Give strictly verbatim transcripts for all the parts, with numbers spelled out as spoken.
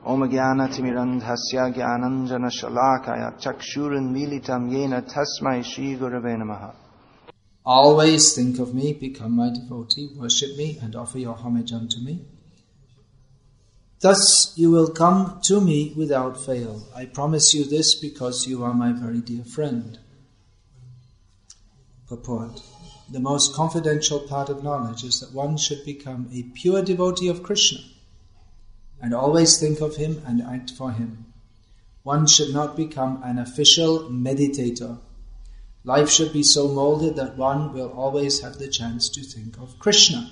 Om Jnana-timirandhasya Jnananjana-shalakaya Chakshuranmilitam Yena Tasmai Shri Gurave Namaha. Always think of me, become my devotee, worship me and offer your homage unto me. Thus you will come to me without fail. I promise you this because you are my very dear friend. Purport. The most confidential part of knowledge is that one should become a pure devotee of Krishna and always think of him and act for him. One should not become an official meditator. Life should be so molded that one will always have the chance to think of Krishna.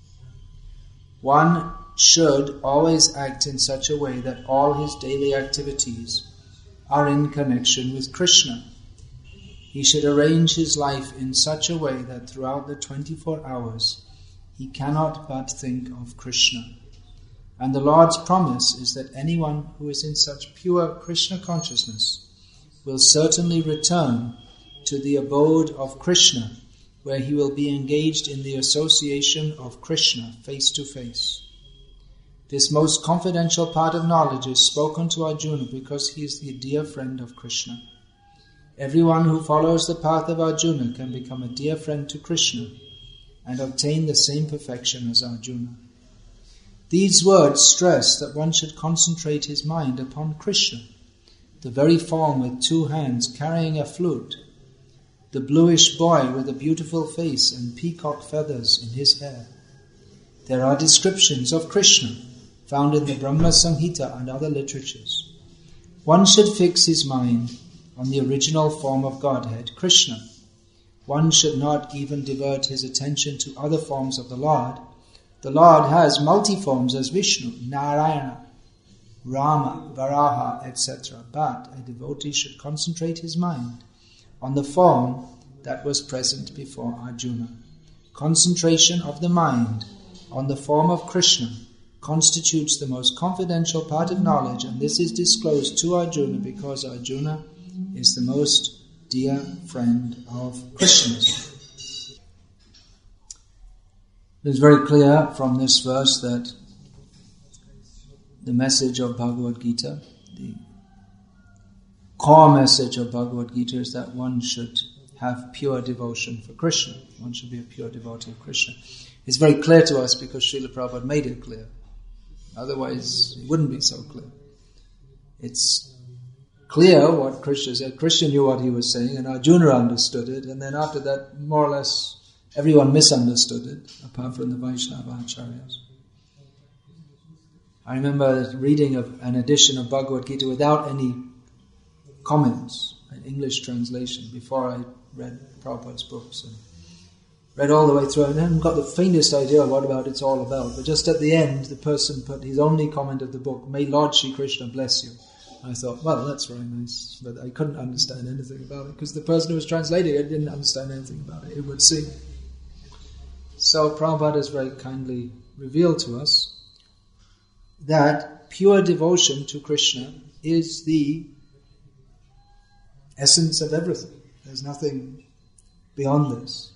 One should always act in such a way that all his daily activities are in connection with Krishna. He should arrange his life in such a way that throughout the twenty-four hours he cannot but think of Krishna. And the Lord's promise is that anyone who is in such pure Krishna consciousness will certainly return to the abode of Krishna, where he will be engaged in the association of Krishna face to face. This most confidential part of knowledge is spoken to Arjuna because he is the dear friend of Krishna. Everyone who follows the path of Arjuna can become a dear friend to Krishna and obtain the same perfection as Arjuna. These words stress that one should concentrate his mind upon Krishna, the very form with two hands carrying a flute, the bluish boy with a beautiful face and peacock feathers in his hair. There are descriptions of Krishna found in the Brahma Samhita and other literatures. One should fix his mind on the original form of Godhead, Krishna. One should not even divert his attention to other forms of the Lord. The Lord has multi-forms as Vishnu, Narayana, Rama, Varaha, et cetera. But a devotee should concentrate his mind on the form that was present before Arjuna. Concentration of the mind on the form of Krishna constitutes the most confidential part of knowledge, and this is disclosed to Arjuna because Arjuna is the most dear friend of Krishna's. It is very clear from this verse that the message of Bhagavad Gita, the core message of Bhagavad Gita is that one should have pure devotion for Krishna. One should be a pure devotee of Krishna. It's very clear to us because Srila Prabhupada made it clear. Otherwise, it wouldn't be so clear. It's clear what Krishna said. Krishna knew what he was saying and Arjuna understood it, and then after that, more or less, everyone misunderstood it, apart from the Vaishnava Acharyas. I remember reading of an edition of Bhagavad Gita without any comments, an English translation, before I read Prabhupada's books. And read all the way through, and I hadn't got the faintest idea what about it's all about. But just at the end, the person put his only comment of the book, "May Lord Shri Krishna bless you." I thought, well, that's very nice. But I couldn't understand anything about it, because the person who was translating it didn't understand anything about it, it would seem. So Prabhupada has very kindly revealed to us that pure devotion to Krishna is the essence of everything. There's nothing beyond this.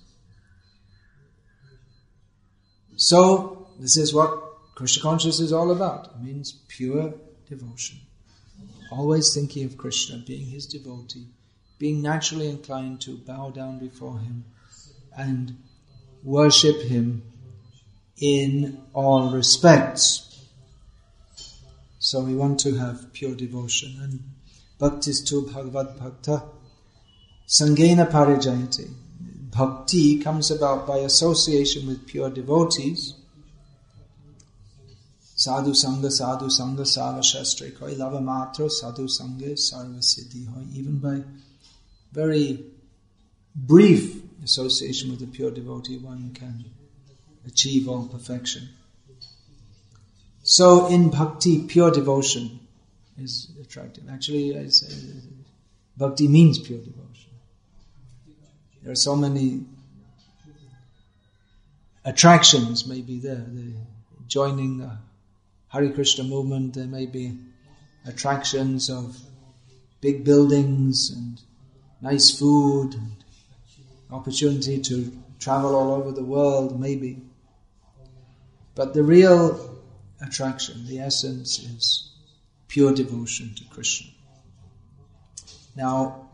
So, this is what Krishna consciousness is all about. It means pure devotion. Always thinking of Krishna, being his devotee, being naturally inclined to bow down before him and worship him in all respects. So we want to have pure devotion. And bhaktistu bhagavad bhakta sangena parijayate. Bhakti comes about by association with pure devotees. Sadhu sangha, sadhu sangha, sava shastre koi lava matra, sadhu sangha, sarva siddhi hoi. Even by very brief association with a pure devotee, one can achieve all perfection. So in bhakti, pure devotion is attractive. Actually, I say, bhakti means pure devotion. There are so many attractions maybe there. The joining the Hare Krishna movement, there may be attractions of big buildings and nice food and opportunity to travel all over the world, maybe. But the real attraction, the essence is pure devotion to Krishna. Now,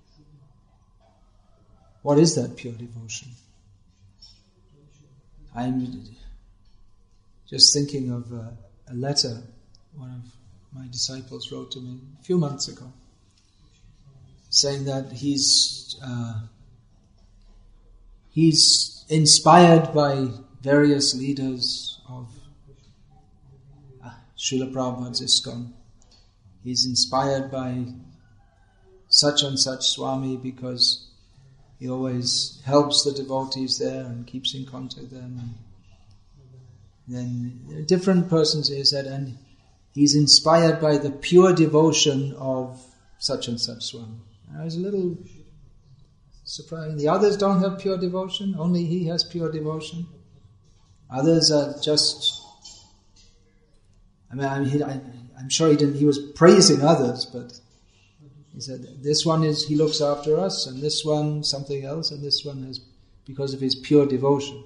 what is that pure devotion? I'm just thinking of a, a letter one of my disciples wrote to me a few months ago, saying that he's uh, he's inspired by various leaders of uh, Srila Prabhupada's ISKCON. He's inspired by such and such Swami because he always helps the devotees there and keeps in contact with them. And then different persons, he said, and he's inspired by the pure devotion of such and such Swami. I was a little surprised. The others don't have pure devotion, only he has pure devotion. Others are just, I mean, I mean he, I, I'm sure he didn't, he was praising others, but he said, this one is, he looks after us, and this one something else, and this one is because of his pure devotion.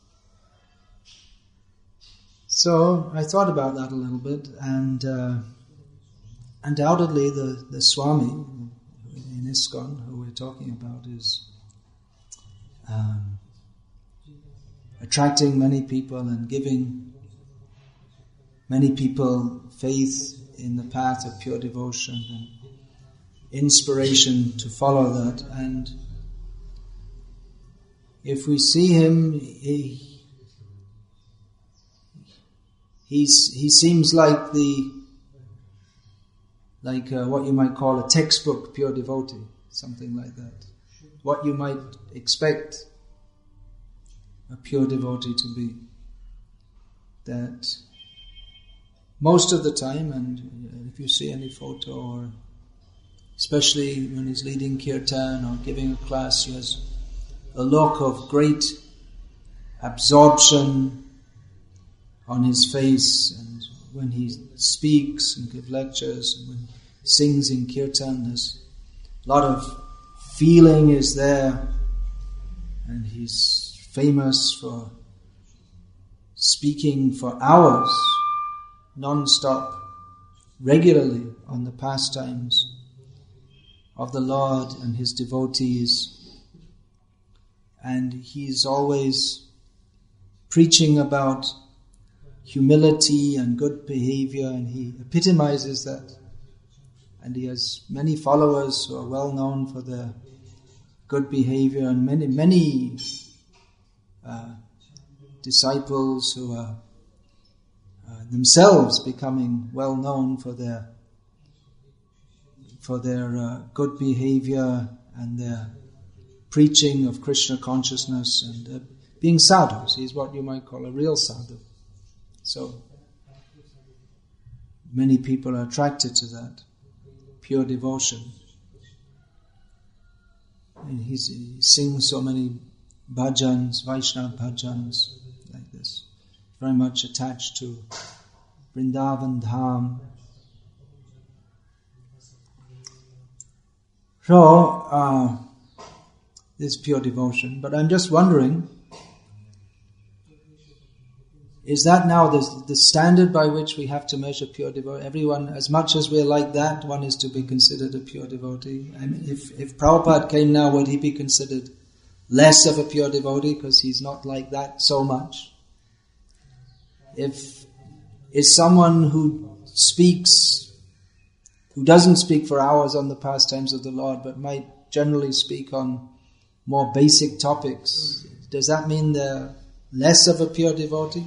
So I thought about that a little bit, and uh, undoubtedly the, the Swami in ISKCON, who we're talking about, is um, attracting many people and giving many people faith in the path of pure devotion and inspiration to follow that. And if we see him, he he's he seems like the like uh, what you might call a textbook pure devotee, something like that. What you might expect a pure devotee to be. That most of the time, and if you see any photo, or especially when he's leading kirtan or giving a class, he has a look of great absorption on his face, and when he speaks and gives lectures, and when he sings in kirtan, there's a lot of feeling is there, and he's famous for speaking for hours, non-stop, regularly on the pastimes of the Lord and his devotees. And he's always preaching about humility and good behavior, and he epitomizes that. And he has many followers who are well known for their good behavior, and many, many uh, disciples who are uh, themselves becoming well known for their for their uh, good behavior and their preaching of Krishna consciousness and uh, being sadhus. He's what you might call a real sadhu. So many people are attracted to that pure devotion. And he's, he sings so many bhajans, Vaishnava bhajans, like this. Very much attached to Vrindavan Dham. So, uh, this pure devotion. But I'm just wondering, is that now the, the standard by which we have to measure pure devotee? Everyone, as much as we're like that, one is to be considered a pure devotee. I mean, if, if Prabhupada came now, would he be considered less of a pure devotee because he's not like that so much? If is someone who speaks, who doesn't speak for hours on the pastimes of the Lord, but might generally speak on more basic topics, does that mean they're less of a pure devotee?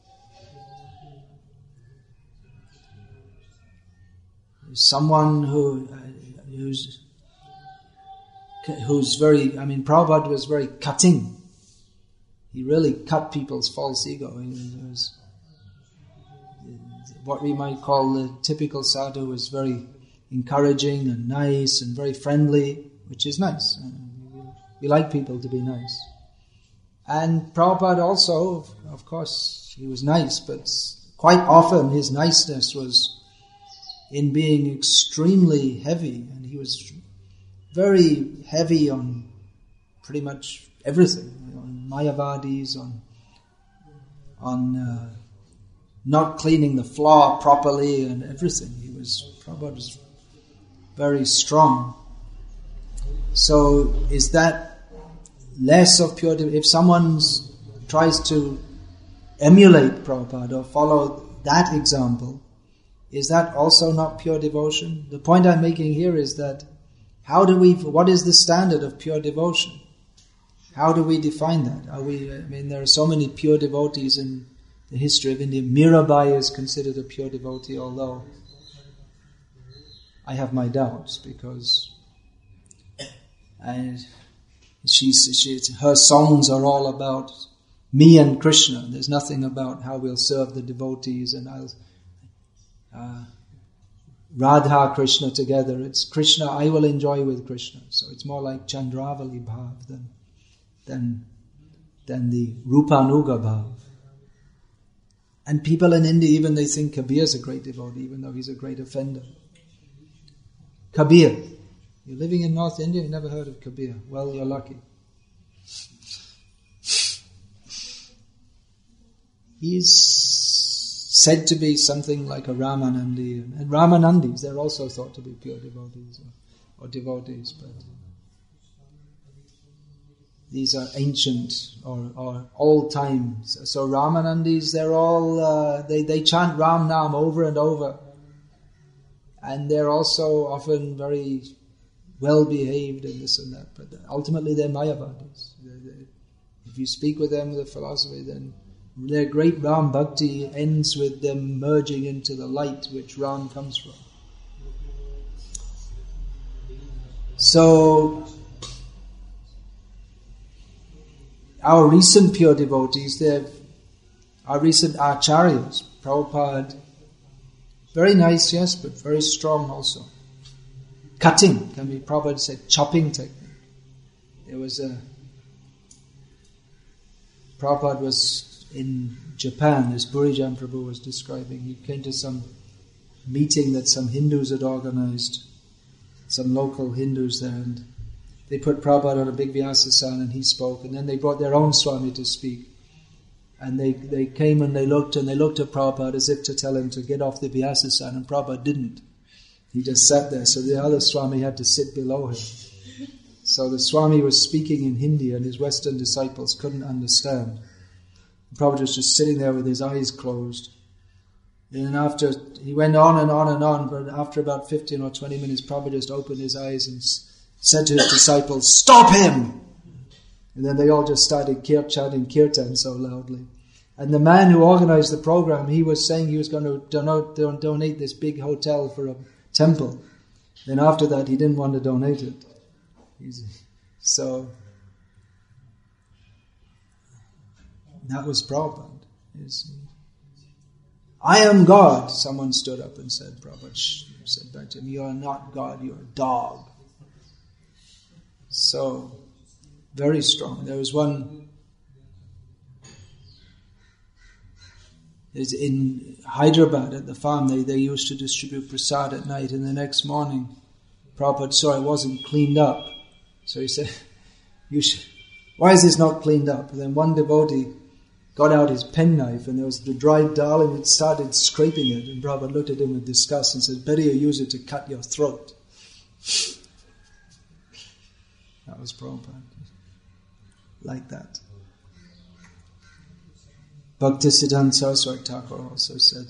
Someone who uh, who's who's very, I mean, Prabhupada was very cutting. He really cut people's false ego. He was, what we might call the typical sadhu, was very encouraging and nice and very friendly, which is nice. We like people to be nice. And Prabhupada also, of course, he was nice, but quite often his niceness was in being extremely heavy, and he was very heavy on pretty much everything, on Mayavadis, on on uh, not cleaning the floor properly and everything. He was, Prabhupada was very strong. So is that less of pure devotion? If someone tries to emulate Prabhupada or follow that example, is that also not pure devotion? The point I'm making here is that how do we, what is the standard of pure devotion? How do we define that? Are we, I mean, there are so many pure devotees in the history of India. Mirabai is considered a pure devotee, although I have my doubts because I, she's, she's, her songs are all about me and Krishna. There's nothing about how we'll serve the devotees and I'll uh, Radha Krishna together. It's Krishna I will enjoy with Krishna. So it's more like Chandravali Bhav than than than the Rupanuga Bhav. And people in India, even they think Kabir is a great devotee, even though he's a great offender. Kabir. You're living in North India, you never heard of Kabir. Well, you're lucky. He's said to be something like a Ramanandi. And Ramanandis, they're also thought to be pure devotees or, or devotees, but these are ancient or, or old times. So Ramanandis, they're all, uh, they, they chant Ram Nam over and over. And they're also often very well behaved and this and that. But ultimately they're Mayavadis. They're, they're, if you speak with them with a philosophy, then their great Ram Bhakti ends with them merging into the light which Ram comes from. So, our recent pure devotees, they're our recent acharyas, Prabhupada, very nice, yes, but very strong also. Cutting, can be, Prabhupada said, chopping technique. There was a, Prabhupada was in Japan, as Burijan Prabhu was describing. He came to some meeting that some Hindus had organized, some local Hindus there, and they put Prabhupada on a big Vyasasana and he spoke, and then they brought their own Swami to speak. And they, they came and they looked and they looked at Prabhupada as if to tell him to get off the Vyasasana, and Prabhupada didn't. He just sat there, so the other Swami had to sit below him. So the Swami was speaking in Hindi and his Western disciples couldn't understand. Prabhupada was just sitting there with his eyes closed. And then after, he went on and on and on, but after about fifteen or twenty minutes, Prabhupada just opened his eyes and said to his disciples, "Stop him!" And then they all just started kir- chanting kirtan so loudly. And the man who organized the program, he was saying he was going to donate, don- donate this big hotel for a temple. Then after that, he didn't want to donate it. He's, so, that was Prabhupada. He's, I am God, someone stood up and said, Prabhupada said back to him, you are not God, you are a dog. So, very strong. There was one, in Hyderabad at the farm, they, they used to distribute prasad at night, and the next morning, Prabhupada saw it wasn't cleaned up. So he said, "You should, why is this not cleaned up?" And then one devotee got out his penknife and there was the dried dal and it started scraping it. And Prabhupada looked at him with disgust and said, "Better you use it to cut your throat." That was Prabhupada. Like that. Bhaktisiddhanta Saraswati Thakur also said,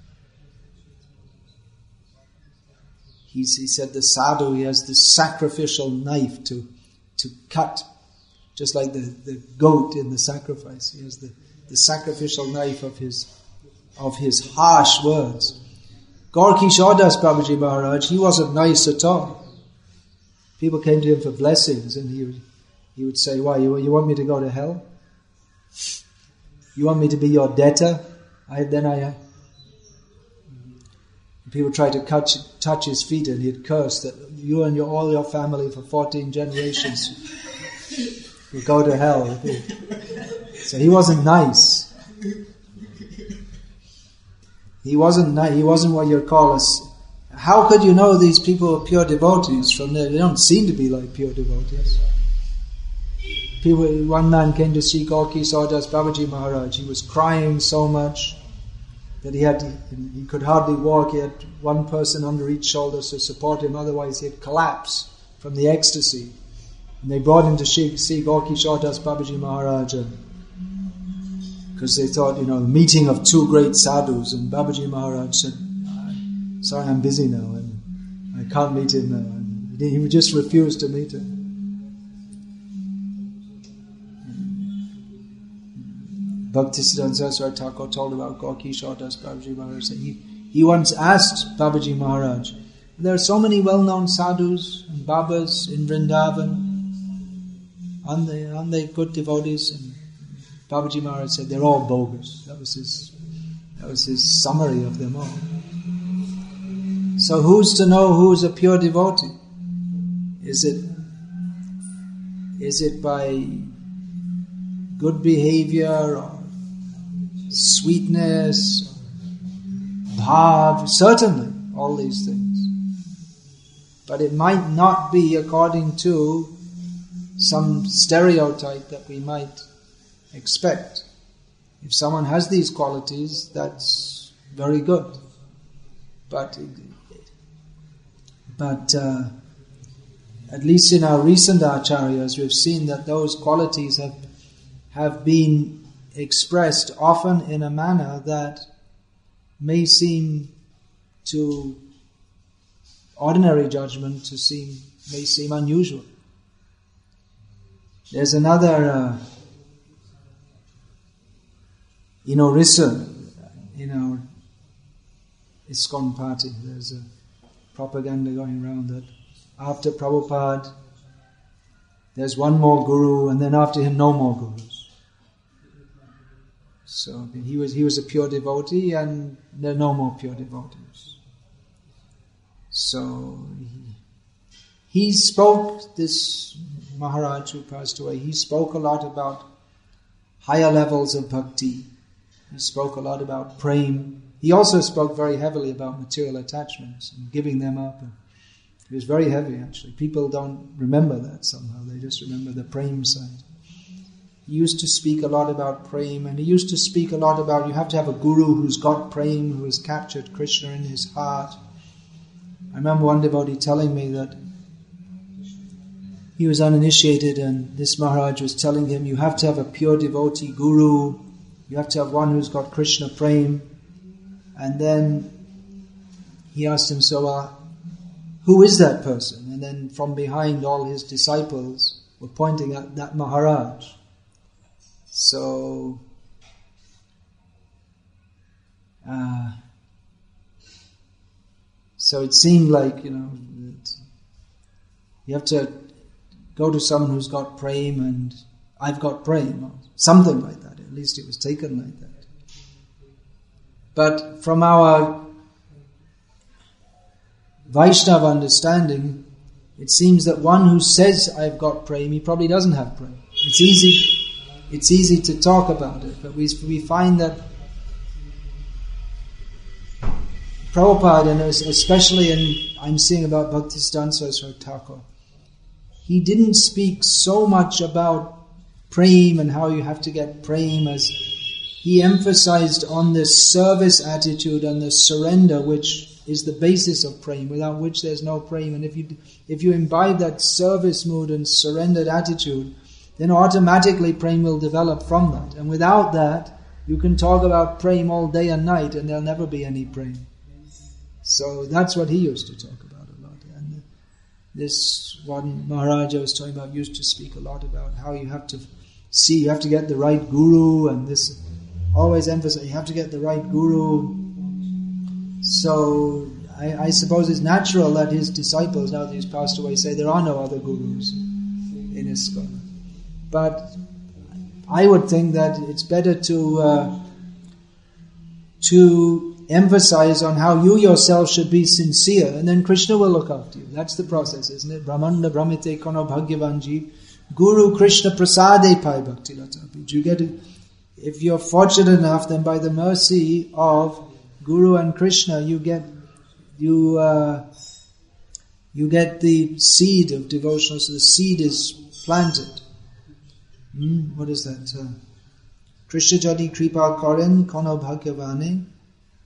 he's, he said the sadhu, he has this sacrificial knife to, to cut, just like the, the goat in the sacrifice. He has the, the sacrificial knife of his of his harsh words. Gaur Kishore Das Babaji Maharaj, he wasn't nice at all. People came to him for blessings and he would, he would say, "Why, you, you want me to go to hell? You want me to be your debtor?" I, then I... People tried to touch, touch his feet and he'd curse that you and your, all your family for fourteen generations will go to hell. So he wasn't nice. He wasn't nice. He wasn't what you'd call us. How could you know these people are pure devotees from there? They don't seem to be like pure devotees. People, one man came to see Gaur Kishore Das Babaji Maharaj. He was crying so much. that he had, he could hardly walk. He had one person under each shoulder to support him, otherwise he'd collapse from the ecstasy. And they brought him to see Gaurkishore Das Babaji Maharaj, because they thought, you know, the meeting of two great sadhus, and Babaji Maharaj said, sorry, I'm busy now, and I can't meet him now. And he would just refuse to meet him. Bhaktisiddhanta Saraswati Thakur told about Gaurkishore Das Babaji Maharaj. He, he once asked Babaji Maharaj, there are so many well-known sadhus and babas in Vrindavan, aren't they, aren't they good devotees? And Babaji Maharaj said, they're all bogus. That was his, that was his summary of them all. So who's to know who's a pure devotee? Is it, is it by good behavior or sweetness, bhav? Certainly, all these things. But it might not be according to some stereotype that we might expect. If someone has these qualities, that's very good. But, but uh, at least in our recent acharyas, we've seen that those qualities have have been expressed often in a manner that may seem to ordinary judgment to seem may seem unusual. There's another uh, in Orissa, in our ISKCON party, there's a propaganda going around that after Prabhupada, there's one more guru, and then after him, no more gurus. So he was he was a pure devotee, and there are no more pure devotees. So he, he spoke, this Maharaj who passed away, he spoke a lot about higher levels of bhakti. He spoke a lot about prema. He also spoke very heavily about material attachments and giving them up. And it was very heavy, actually. People don't remember that somehow. They just remember the prema side. He used to speak a lot about prema, and he used to speak a lot about you have to have a guru who's got prema, who has captured Krishna in his heart. I remember one devotee telling me that he was uninitiated, and this Maharaj was telling him, you have to have a pure devotee guru, you have to have one who's got Krishna prema. And then he asked him, so uh, who is that person? And then from behind, all his disciples were pointing at that Maharaj. So, uh, so it seemed like, you know, that you have to go to someone who's got prema, and I've got prema, or something like that. At least it was taken like that. But from our Vaishnava understanding, it seems that one who says I've got prema, he probably doesn't have prema. It's easy. It's easy to talk about it, but we we find that Prabhupada, and especially in, I'm seeing about Bhaktisiddhanta Saraswati Thakur, he didn't speak so much about prema and how you have to get prema, as he emphasized on the service attitude and the surrender, which is the basis of prema, without which there's no prema. And if you if you imbibe that service mood and surrendered attitude, then automatically prema will develop from that. And without that, you can talk about prema all day and night, and there'll never be any prema. So that's what he used to talk about a lot. And this one Maharaja was talking about used to speak a lot about how you have to see, you have to get the right guru, and this always emphasize, you have to get the right guru. So I, I suppose it's natural that his disciples, now that he's passed away, say there are no other gurus in ISKCON. But I would think that it's better to uh, to emphasize on how you yourself should be sincere, and then Krishna will look after you. That's the process, isn't it? Brahmanda Brahmite Kono Bhagyavanji Guru Krishna Prasade Pai Bhakti Lata. You get it. If you're fortunate enough, then by the mercy of Guru and Krishna, you get you uh, you get the seed of devotion. So the seed is planted. Hmm? What is that? Uh, Krishna Jadi Kripa Karen Kono Bhagyavane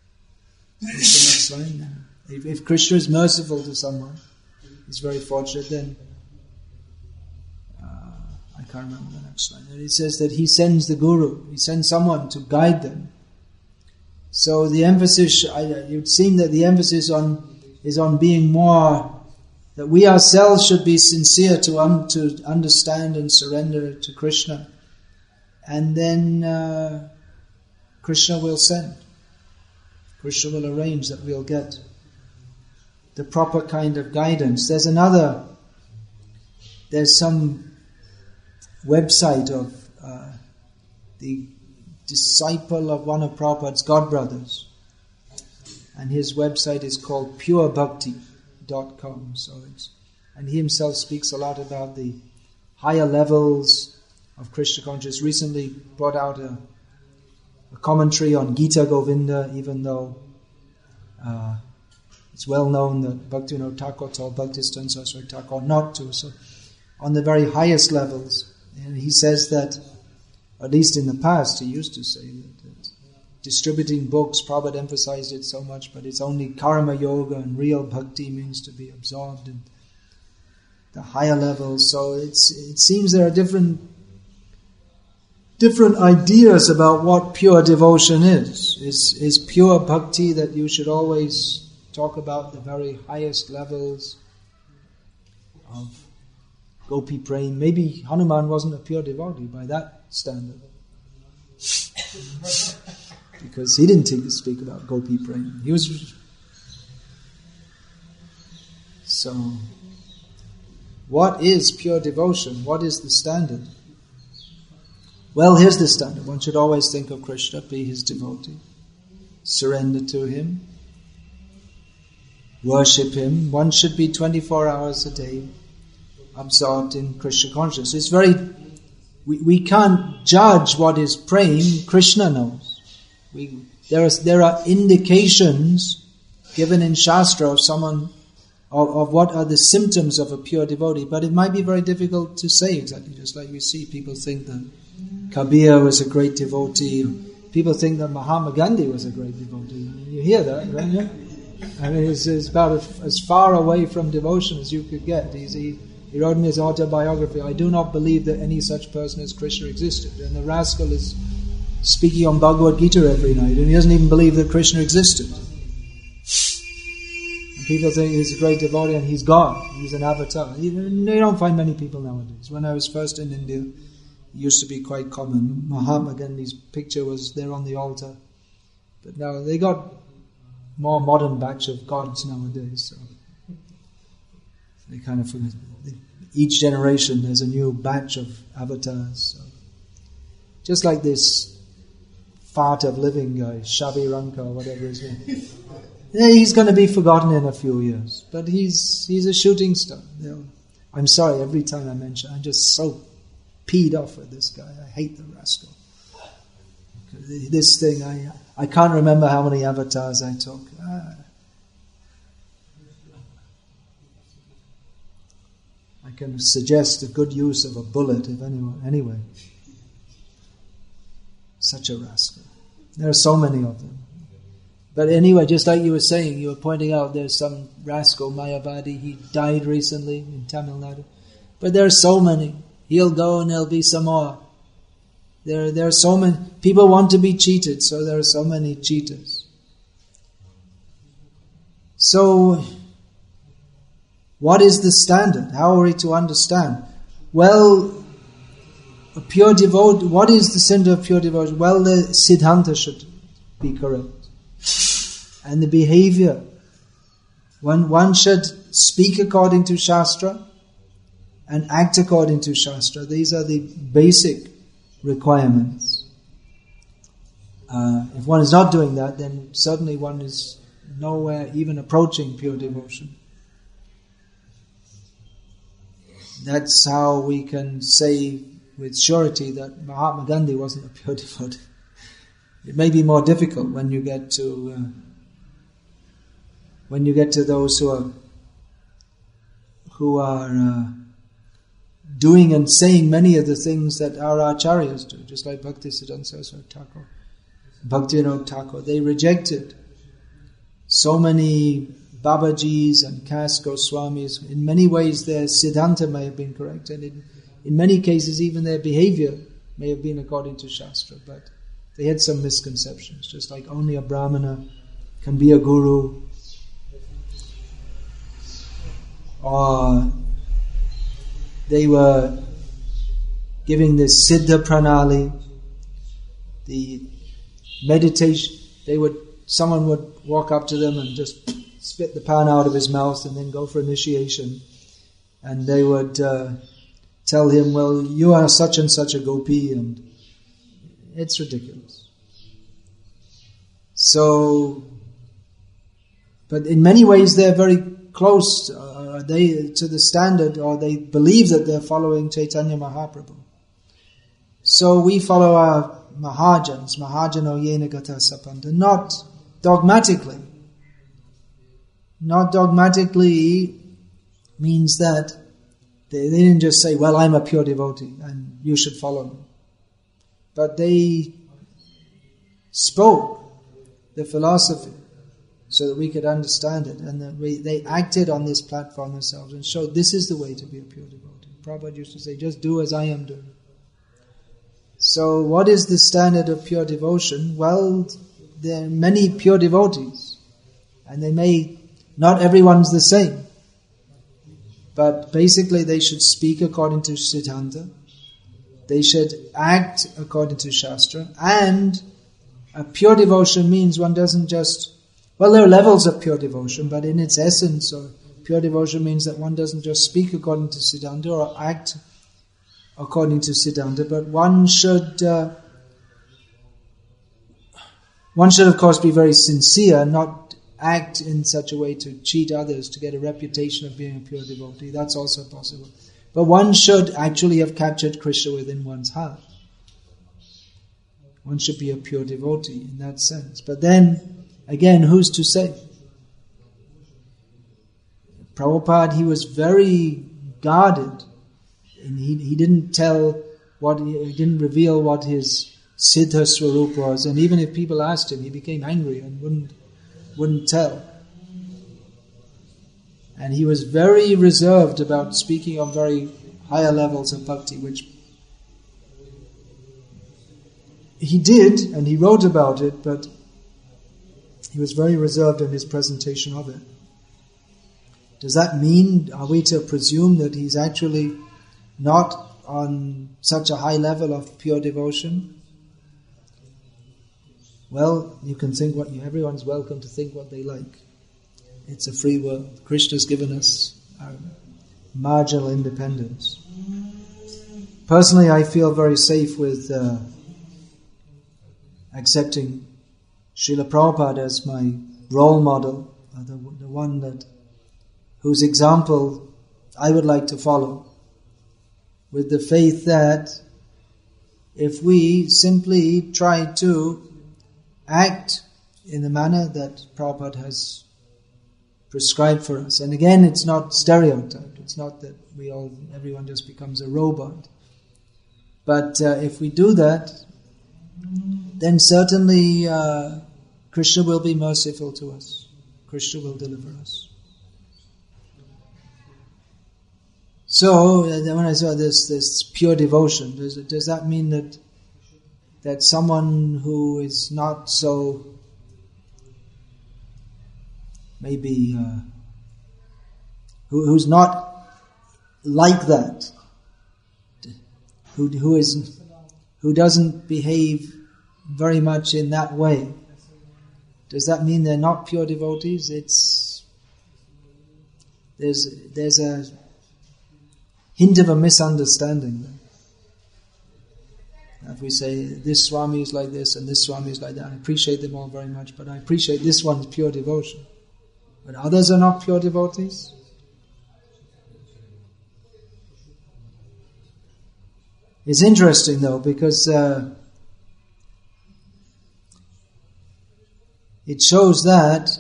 What's the next line? If, if Krishna is merciful to someone, he's very fortunate, then uh, I can't remember the next line. And it says that he sends the guru, he sends someone to guide them. So the emphasis, it would seem that the emphasis on is on being more, that we ourselves should be sincere to, un, to understand and surrender to Krishna. And then uh, Krishna will send. Krishna will arrange that we'll get the proper kind of guidance. There's another, there's some website of uh, the disciple of one of Prabhupada's godbrothers, and his website is called pure bhakti dot com. So it's, and he himself speaks a lot about the higher levels of Krishna consciousness. Recently brought out a, a commentary on Gita Govinda, even though uh, it's well known that Bhaktivinoda Thakur told Bhaktisiddhanta Saraswati Thakur not to. So on the very highest levels, and he says that, at least in the past, he used to say that, that distributing books, Prabhupada emphasized it so much, but it's only karma yoga, and real bhakti means to be absorbed in the higher levels. So it's it seems there are different different ideas about what pure devotion is. Is is pure bhakti that you should always talk about the very highest levels of Gopi Prem? Maybe Hanuman wasn't a pure devotee by that standard, because he didn't speak about Gopi Prem. He was so. What is pure devotion? What is the standard? Well, here's the standard. One should always think of Krishna, be his devotee, surrender to him, worship him. One should be twenty-four hours a day absorbed in Krishna consciousness. It's very, we, we can't judge what is praying. Krishna knows. We, there are, there are indications given in Shastra of someone, of, of what are the symptoms of a pure devotee, but it might be very difficult to say exactly. Just like we see people think that Kabir was a great devotee. People think that Mahatma Gandhi was a great devotee. You hear that, right? Yeah? I mean, it's, it's about as, as far away from devotion as you could get. He's, he, he wrote in his autobiography, I do not believe that any such person as Krishna existed. And the rascal is speaking on Bhagavad Gita every night, and he doesn't even believe that Krishna existed. And people think he's a great devotee and he's God. He's an avatar. You don't find many people nowadays. When I was first in India, it used to be quite common. Mahatma Gandhi's picture was there on the altar. But now they got more modern batch of gods nowadays. So they kind of forget. Each generation there's a new batch of avatars. So just like this fart of living guy, Shavi Ranka or whatever his name. Yeah, he's going to be forgotten in a few years. But he's he's a shooting star. You know, I'm sorry, every time I mention, I'm just so peed off with this guy. I hate the rascal. This thing, I I can't remember how many avatars I took. Ah. I can suggest a good use of a bullet, if anyone. Anyway, such a rascal. There are so many of them. But anyway, just like you were saying, you were pointing out there's some rascal Mayavadi. He died recently in Tamil Nadu. But there are so many. He'll go and there'll be some more. There, there are so many. People want to be cheated, so there are so many cheaters. So, what is the standard? How are we to understand? Well, a pure devotee, what is the center of pure devotion? Well, the siddhanta should be correct. And the behavior. One, one should speak according to Shastra and act according to Shastra. These are the basic requirements. Uh, if one is not doing that, then certainly one is nowhere even approaching pure devotion. That's how we can say with surety that Mahatma Gandhi wasn't a pure devotee. It may be more difficult when you get to uh, when you get to those who are who are uh, doing and saying many of the things that our acharyas do, just like Bhaktisiddhanta Saraswati Thakur, Bhaktivinoda Thakur. They rejected so many Babajis and caste Goswamis. In many ways their Siddhanta may have been correct, and in, in many cases even their behavior may have been according to Shastra, but they had some misconceptions, just like only a Brahmana can be a guru, or they were giving this Siddha Pranali, the meditation. They would, someone would walk up to them and just spit the pan out of his mouth and then go for initiation, and they would uh, tell him, well, you are such and such a gopi, and it's ridiculous. So, but in many ways they're very close uh, they to the standard, or they believe that they're following Chaitanya Mahaprabhu. So we follow our Mahajans, Mahajano Yena Gata Sapanta, not dogmatically. Not dogmatically means that they, they didn't just say, well, I'm a pure devotee and you should follow me. But they spoke the philosophy so that we could understand it, and that we, they acted on this platform themselves and showed this is the way to be a pure devotee. Prabhupada used to say, just do as I am doing. So what is the standard of pure devotion? Well, there are many pure devotees, and they may, not everyone's the same, but basically they should speak according to Siddhanta, they should act according to Shastra, and a pure devotion means one doesn't just, well, there are levels of pure devotion, but in its essence, or pure devotion means that one doesn't just speak according to Siddhanta or act according to Siddhanta, but one should, uh, one should of course be very sincere, not act in such a way to cheat others, to get a reputation of being a pure devotee. That's also possible. But one should actually have captured Krishna within one's heart. One should be a pure devotee in that sense. But then, again, who's to say? Prabhupada, he was very guarded. And he, he didn't tell what, he, he didn't reveal what his Siddha Swarup was. And even if people asked him, he became angry and wouldn't, wouldn't tell. And he was very reserved about speaking of very higher levels of bhakti, which he did, and he wrote about it, but he was very reserved in his presentation of it. Does that mean, are we to presume that he's actually not on such a high level of pure devotion? Well, you can think what you, everyone's welcome to think what they like. It's a free world. Krishna's given us our marginal independence. Personally, I feel very safe with uh, accepting Srila Prabhupada as my role model, uh, the, the one that whose example I would like to follow, with the faith that if we simply try to act in the manner that Prabhupada has prescribed for us. And again, it's not stereotyped. It's not that we all, everyone just becomes a robot. But uh, if we do that, then certainly uh, Krishna will be merciful to us. Krishna will deliver us. So, uh, when I saw this, this pure devotion, does, does that mean that that someone who is not so maybe uh, who, who's not like that, who who is who doesn't behave very much in that way, does that mean they're not pure devotees? It's there's there's a hint of a misunderstanding there. If we say this Swami is like this and this Swami is like that, I appreciate them all very much, but I appreciate this one's pure devotion. But others are not pure devotees. It's interesting though, because uh, it shows that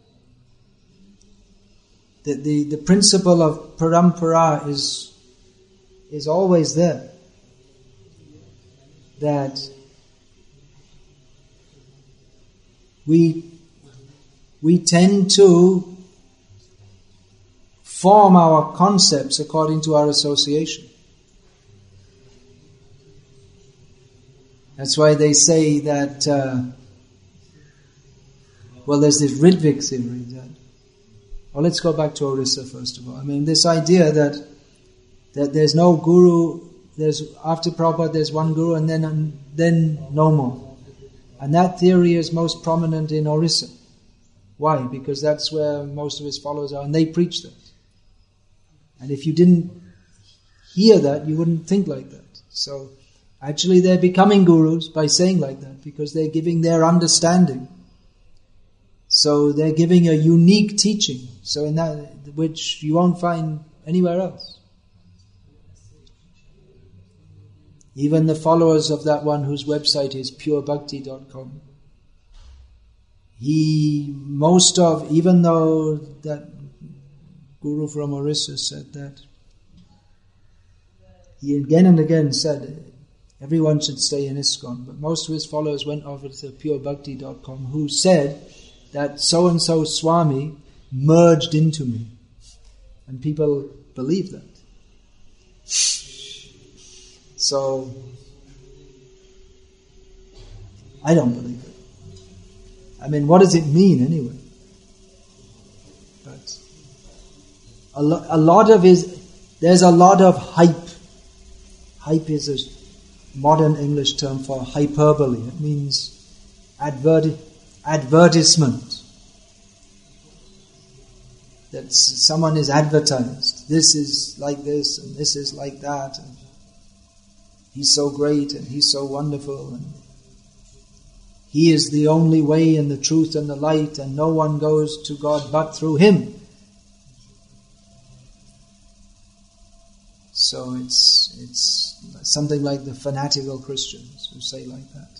that the, the principle of parampara is is always there. That we we tend to form our concepts according to our association. That's why they say that, uh, well, there's this Ritwik theory that, well, let's go back to Orissa first of all. I mean, this idea that that there's no guru, there's after Prabhupada there's one guru and then and then no more. And that theory is most prominent in Orissa. Why? Because that's where most of his followers are, and they preach that. And if you didn't hear that, you wouldn't think like that. So actually they're becoming gurus by saying like that, because they're giving their understanding. So they're giving a unique teaching, so in that which you won't find anywhere else. Even the followers of that one whose website is pure bhakti dot com, he, most of, even though that guru from Orissa said that, he again and again said everyone should stay in ISKCON, but most of his followers went over to pure bhakti dot com, who said that so-and-so Swami merged into me. And people believe that. So, I don't believe it. I mean, what does it mean anyway? But a, lo- a lot of is, there's a lot of hype. Hype is a modern English term for hyperbole. It means adverti- advertisement. That someone is advertised. This is like this and this is like that. And he's so great and he's so wonderful and he is the only way and the truth and the light and no one goes to God but through him. So it's it's something like the fanatical Christians who say like that.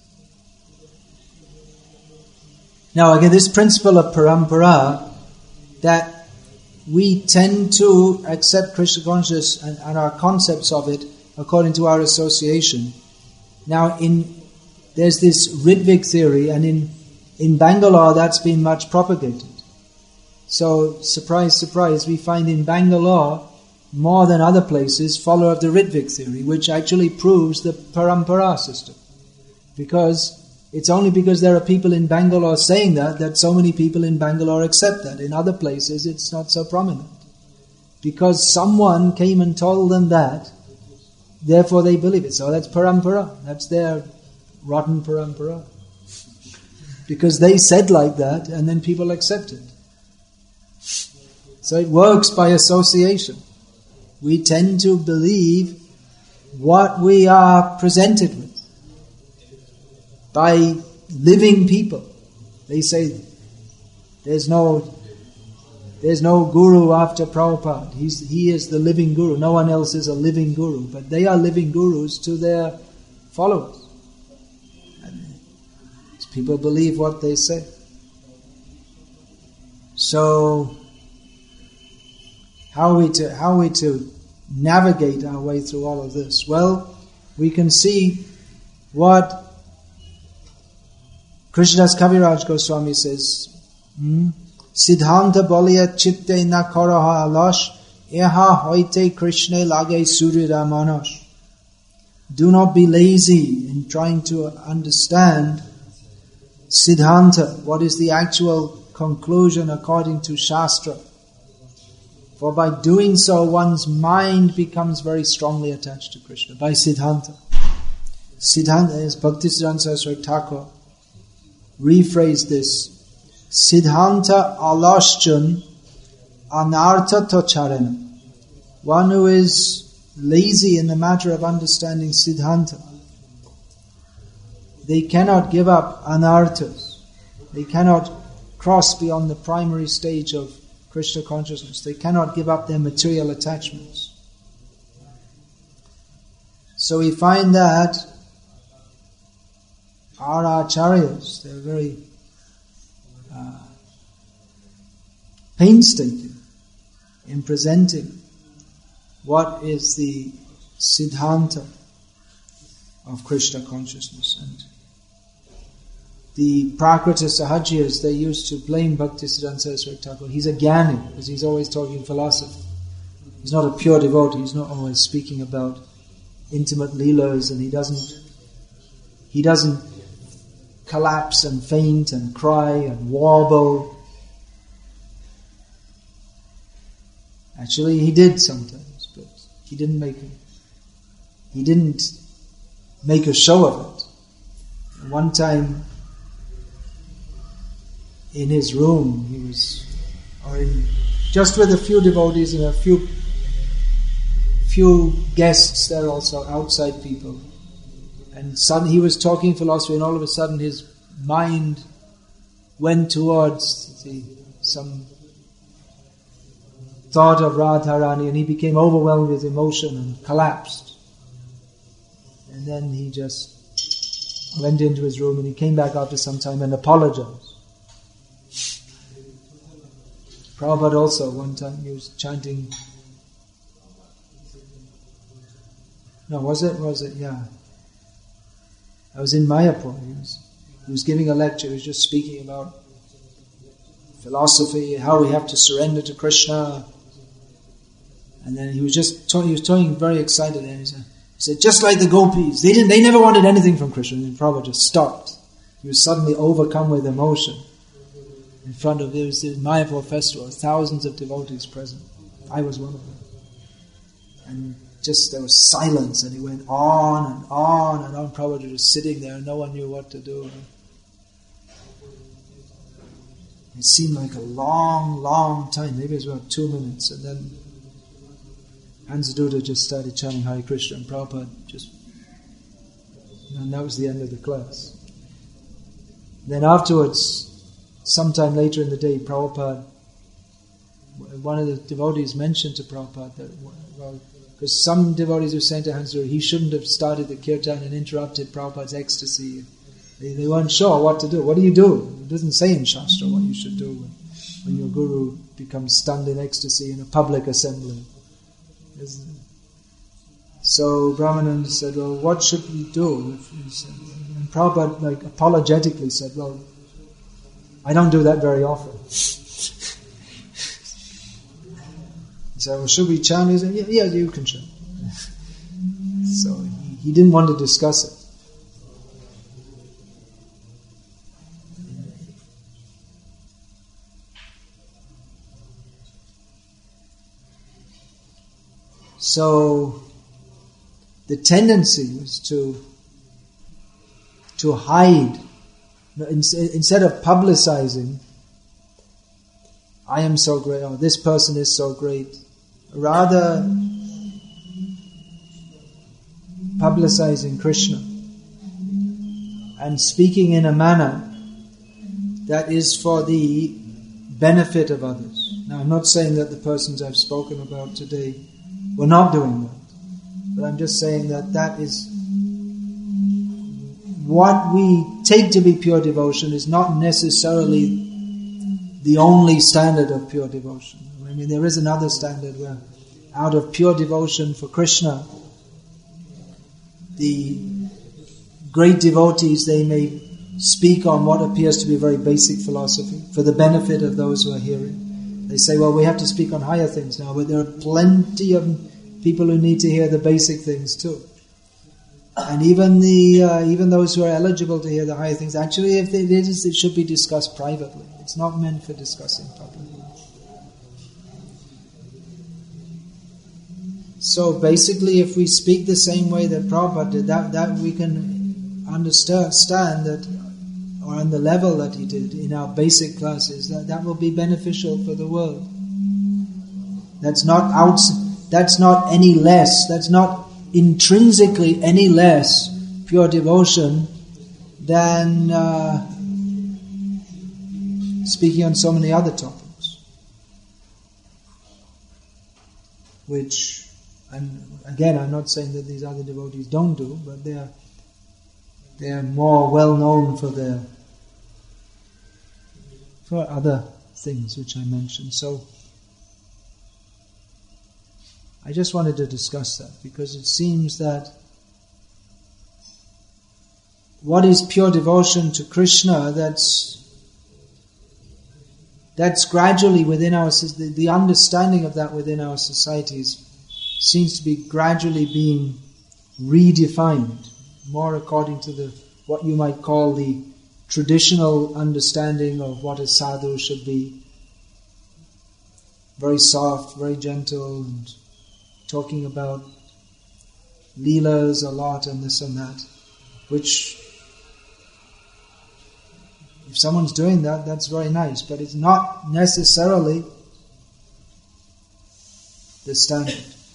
Now again, this principle of parampara, that we tend to accept Krishna consciousness and, and our concepts of it according to our association. Now, in there's this Ritwik theory, and in in Bangalore that's been much propagated. So, surprise, surprise, we find in Bangalore more than other places follower of the Ritwik theory, which actually proves the parampara system. Because it's only because there are people in Bangalore saying that that so many people in Bangalore accept that. In other places it's not so prominent. Because someone came and told them that, therefore they believe it. So that's parampara. That's their rotten parampara. Because they said like that and then people accept it. So it works by association. We tend to believe what we are presented with by living people. They say there's no there's no guru after Prabhupada. He's, he is the living guru. No one else is a living guru. But they are living gurus to their followers. And people believe what they say. So how are we to how are we to navigate our way through all of this? Well, we can see what Krishnadas Kaviraj Goswami says, hmm? Siddhanta bolya chitte na karaha alash, eha hoite Krishna lage surya manash. Do not be lazy in trying to understand Siddhanta, what is the actual conclusion according to Shastra. For by doing so, one's mind becomes very strongly attached to Krishna, by Siddhanta. Siddhanta is Bhaktisiddhanta Saraswati Thakur rephrase this. Siddhanta alaschan anartha tocharana. One who is lazy in the matter of understanding Siddhanta. They cannot give up anarthas. They cannot cross beyond the primary stage of Krishna consciousness. They cannot give up their material attachments. So we find that our acharyas, they're very uh, painstaking in presenting what is the Siddhanta of Krishna consciousness. And the Prakrita Sahajiyas, they used to blame Bhaktisiddhanta Saraswati Thakur. He's a jnani, because he's always talking philosophy. He's not a pure devotee, he's not always speaking about intimate leelas, and he doesn't he doesn't collapse and faint and cry and wobble. Actually, he did sometimes, but he didn't make a, he didn't make a show of it. And one time, in his room, he was, or in, just with a few devotees and a few few guests there also, outside people. And suddenly he was talking philosophy, and all of a sudden his mind went towards the, some thought of Radharani, and he became overwhelmed with emotion and collapsed. And then he just went into his room, and he came back after some time and apologized. Prabhupada also, one time he was chanting, no, was it? Was it? Yeah. I was in Mayapur. He was, he was giving a lecture. He was just speaking about philosophy, how we have to surrender to Krishna. And then he was just talking, he was talking very excited. And he said, he said, just like the gopis, they didn't, they never wanted anything from Krishna. And Prabhupada just stopped. He was suddenly overcome with emotion. In front of, there was the Mayapur festival, thousands of devotees present. I was one of them. And just there was silence, and he went on and on and on. Prabhupada was just sitting there, and no one knew what to do. It seemed like a long, long time. Maybe it was about two minutes, and then Hansaduta just started chanting Hare Krishna, and Prabhupada just, and that was the end of the class. Then afterwards, sometime later in the day, Prabhupada, one of the devotees mentioned to Prabhupada that, well, because some devotees were saying to Hansaduta, he shouldn't have started the kirtan and interrupted Prabhupada's ecstasy. They, they weren't sure what to do. What do you do? It doesn't say in Shastra what you should do when, when your guru becomes stunned in ecstasy in a public assembly. So Brahmananda said, well, what should we do? And Prabhupada like, apologetically said, well, I don't do that very often. He said, well, should we chant? He said, yeah, yeah, you can chant. So he, he didn't want to discuss it. So the tendency was to to hide. Instead of publicizing, I am so great, or this person is so great, rather publicizing Krishna and speaking in a manner that is for the benefit of others. Now, I'm not saying that the persons I've spoken about today were not doing that, but I'm just saying that that is what we take to be pure devotion is not necessarily the only standard of pure devotion. I mean, there is another standard where out of pure devotion for Krishna, the great devotees, they may speak on what appears to be a very basic philosophy for the benefit of those who are hearing. They say, well, we have to speak on higher things now, but there are plenty of people who need to hear the basic things too. And even the uh, even those who are eligible to hear the higher things, actually, if it is, it should be discussed privately. It's not meant for discussing publicly. So basically, if we speak the same way that Prabhupada did, that, that we can understand that, or on the level that he did in our basic classes, that, that will be beneficial for the world. That's not out, that's not any less, that's not intrinsically any less pure devotion than uh, speaking on so many other topics, which, and again, I'm not saying that these other devotees don't do, but they're they're more well known for their for other things which I mentioned. So I just wanted to discuss that because it seems that what is pure devotion to Krishna, that's that's gradually within our, the, the understanding of that within our societies seems to be gradually being redefined, more according to the what you might call the traditional understanding of what a sadhu should be. Very soft, very gentle, and talking about leelas a lot and this and that, which, if someone's doing that, that's very nice, but it's not necessarily the standard.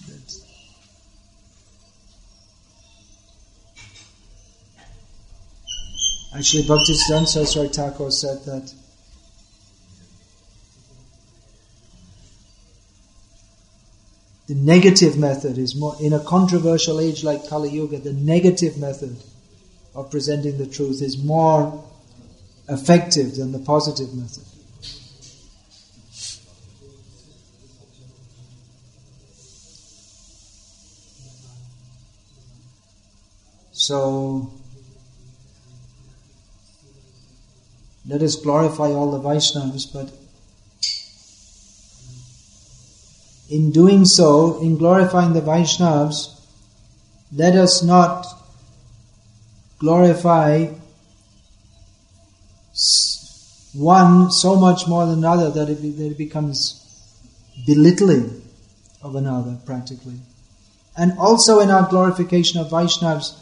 Actually, Bhaktisiddhanta Saraswati Thakur said that the negative method is more, in a controversial age like Kali Yuga, the negative method of presenting the truth is more effective than the positive method. So, let us glorify all the Vaishnavas, but in doing so, in glorifying the Vaishnavas, let us not glorify one so much more than another that it, that it becomes belittling of another, practically. And also in our glorification of Vaishnavas,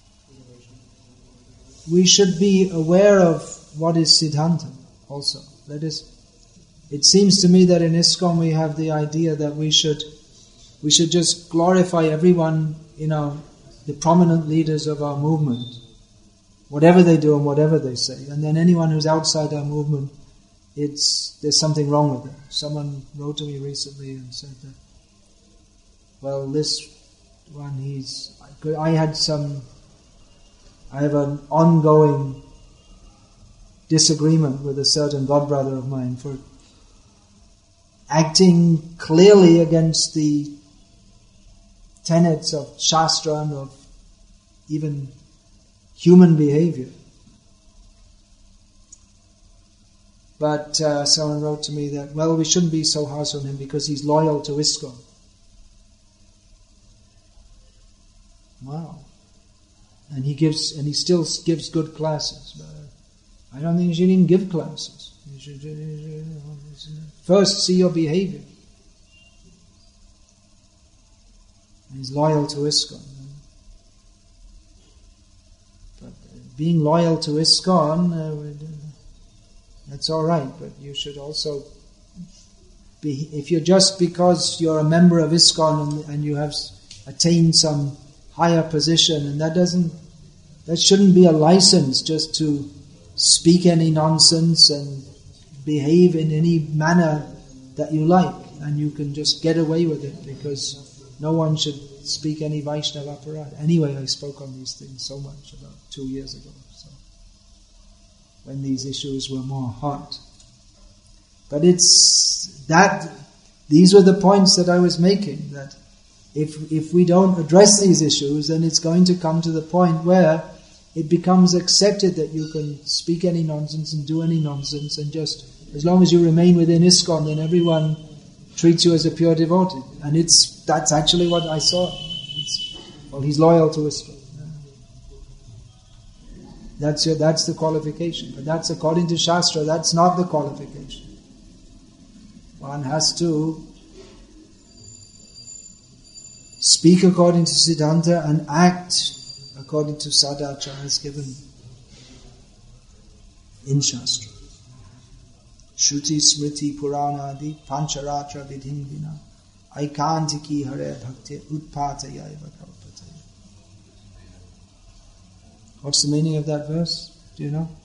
we should be aware of what is Siddhanta also. Let us. It seems to me that in ISKCON we have the idea that we should we should just glorify everyone, you know, the prominent leaders of our movement, whatever they do and whatever they say. And then anyone who's outside our movement, it's there's something wrong with it. Someone wrote to me recently and said that, well, this one, he's... I had some... I have an ongoing disagreement with a certain godbrother of mine for acting clearly against the tenets of Shastra and of even human behavior. But uh, someone wrote to me that, well, we shouldn't be so harsh on him because he's loyal to ISKCON. Wow. And he gives, and he still gives good classes. But I don't think you should even give classes. You should, you should first see your behavior. And he's loyal to ISKCON. But being loyal to ISKCON, uh, that's all right. But you should also be, if you're just because you're a member of ISKCON and, and you have attained some higher position, and that doesn't, that shouldn't be a license just to speak any nonsense and behave in any manner that you like, and you can just get away with it because no one should speak any Vaishnava aparat. Anyway, I spoke on these things so much about two years ago, so when these issues were more hot. But it's that, these were the points that I was making, that if if we don't address these issues, then it's going to come to the point where it becomes accepted that you can speak any nonsense and do any nonsense, and just as long as you remain within ISKCON, then everyone treats you as a pure devotee. And it's that's actually what I saw. It's, well, he's loyal to ISKCON. That's your, that's the qualification. But that's according to Shastra, that's not the qualification. One has to speak according to Siddhanta and act according to Sadachara as given in Shastra. Shruti Smriti Purana Adi Pancharatra Vidhin Vina Aikantiki Hare Bhakti Utpataya Eva Kalpataya. What's the meaning of that verse? Do you know?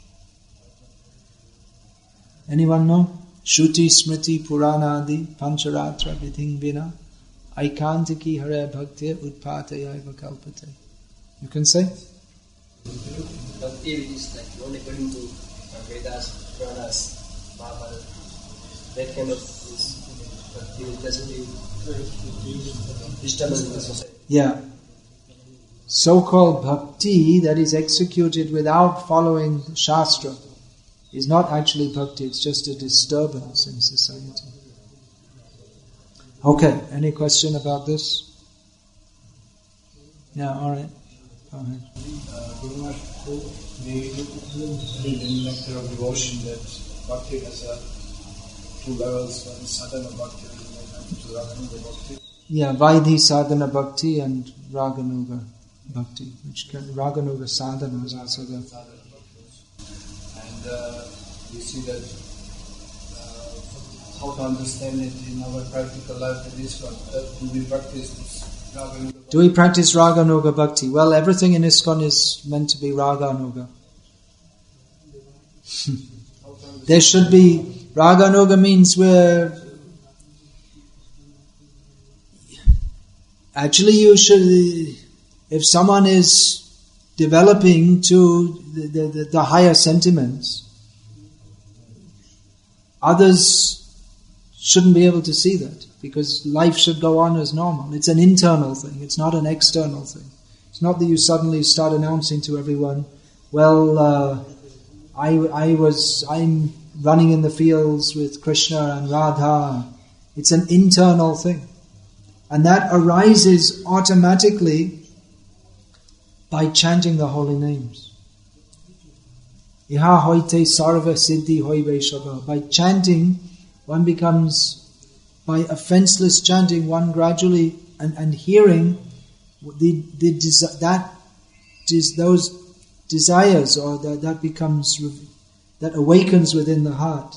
Anyone know? Shruti Smriti Purana Adi Pancharatra Vidhin Vina Aikantiki Hare Bhakti Utpataya Eva Kalpataya. You can say? Bhakti is like only according to Vedas, Puranas, Mahabharata. That kind of is Bhakti doesn't mean disturbance in the society. Yeah. so-called bhakti that is executed without following the Shastra is not actually bhakti, it's just a disturbance in society. Okay, any question about this? Yeah, alright. Go ahead. Uh, Guru Maharaj, they believe in nectar of devotion that bhakti has uh, two levels, one is sadhana bhakti and two raganuga bhakti. Yeah, Vaidhi sadhana bhakti and raganuga bhakti, which can, raganuga sadhana is also the... And uh, we see that uh, how to understand it in our practical life in this one. Uh, do we practice this raganuga bhakti? Do we practice raganuga bhakti? Well, everything in ISKCON is meant to be raganuga. There should be... Raganuga means we're... Actually, you should... If someone is developing to the, the, the higher sentiments, others shouldn't be able to see that, because life should go on as normal. It's an internal thing, it's not an external thing. It's not that you suddenly start announcing to everyone, well, uh, I, I was, I'm running in the fields with Krishna and Radha. It's an internal thing. And that arises automatically by chanting the holy names. Iha hoite sarva siddhi hoive shava. By chanting, one becomes, by offenseless chanting, one gradually, and, and hearing, the, the desi- that is those desires, or that, that becomes, that awakens within the heart.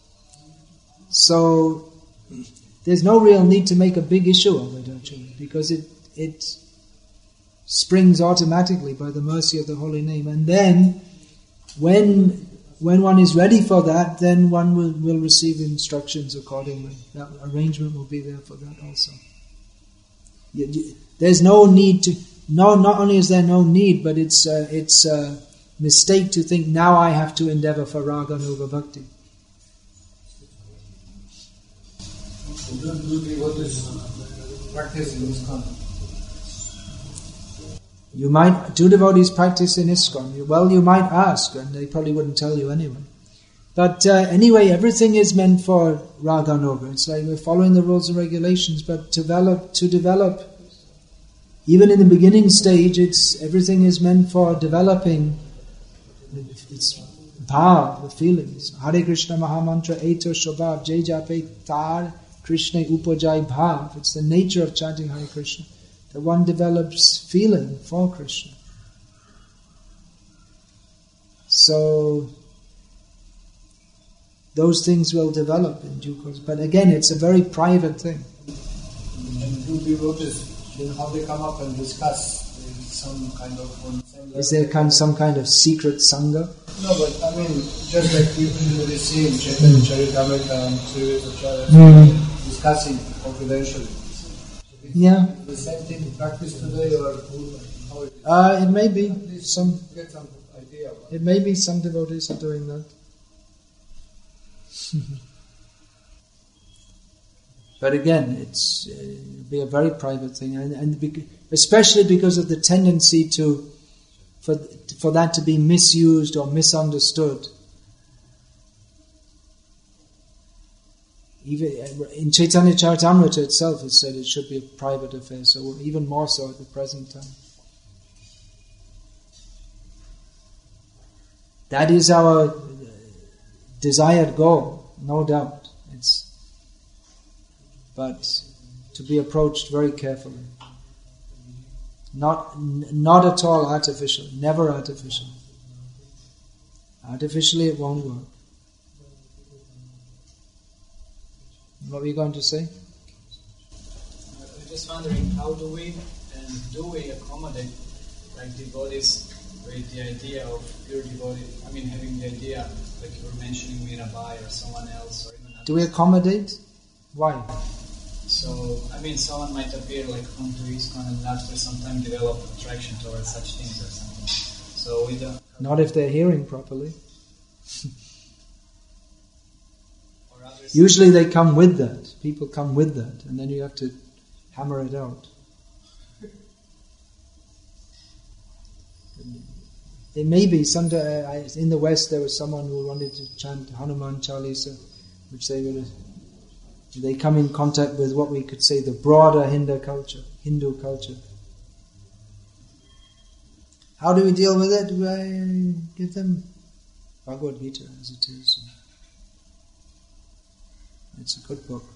So, there's no real need to make a big issue of it, actually, because it it springs automatically by the mercy of the holy name. And then, when when one is ready for that, then one will, will receive instructions accordingly. That arrangement will be there for that also. You, you, there's no need to. No, not only is there no need, but it's uh, it's a mistake to think now I have to endeavor for raganuga bhakti. Do devotees practice in ISKCON? You might, do devotees practice in ISKCON? Well, you might ask, and they probably wouldn't tell you anyway. But uh, anyway, everything is meant for raganuga. It's like we're following the rules and regulations, but to develop, to develop, even in the beginning stage, it's everything is meant for developing. It's bhav, the feelings. Hare Krishna Mahamantra Eto Shobhav Jai Jape Tar Krishna Upajai Bhav. It's the nature of chanting Hare Krishna, that one develops feeling for Krishna. So those things will develop in due course. But again, it's a very private thing. And do devotees, then how they come up and discuss some kind of one same Is there kind some kind of secret sangha? No, but I mean, just like people usually see in Chaitanya Charitamrita and Srivasacharya Mm. discussing confidentially. Yeah. The same thing in practice today, or how it is? Uh, it may be some. Get some idea about It may be some devotees are doing that. But again, it's uh, it'll be a very private thing, and, and bec- especially because of the tendency to for for that to be misused or misunderstood. Even in Chaitanya Charitamrita itself, it said it should be a private affair. So even more so at the present time. That is our desired goal, no doubt. It's but to be approached very carefully. Not not at all artificial, never artificial. Artificially it won't work. What were you going to say? I'm just wondering, how do we and do we accommodate like devotees with the idea of pure devotee? I mean, having the idea, like you were mentioning Mirabai or someone else, or even Do we accommodate? Why? So, I mean, someone might appear like come to ISKCON and after some time develop attraction towards such things or something. So we don't. Not if they're hearing properly. Or others. Usually they come with that. People come with that, and then you have to hammer it out. It may be, some, uh, in the West there was someone who wanted to chant Hanuman Chalisa, which they would, they come in contact with what we could say the broader Hindu culture, Hindu culture. How do we deal with it? Do I give them Bhagavad Gita as it is? It's a good book.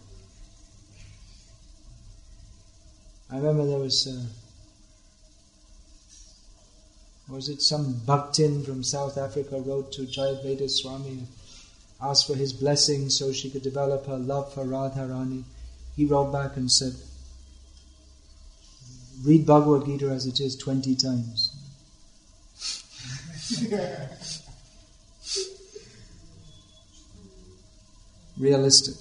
I remember there was, uh, was it some Bhaktin from South Africa wrote to Jayadvaita Swami, asked for his blessing so she could develop her love for Radharani. He wrote back and said, read Bhagavad Gita as it is twenty times. Realistic.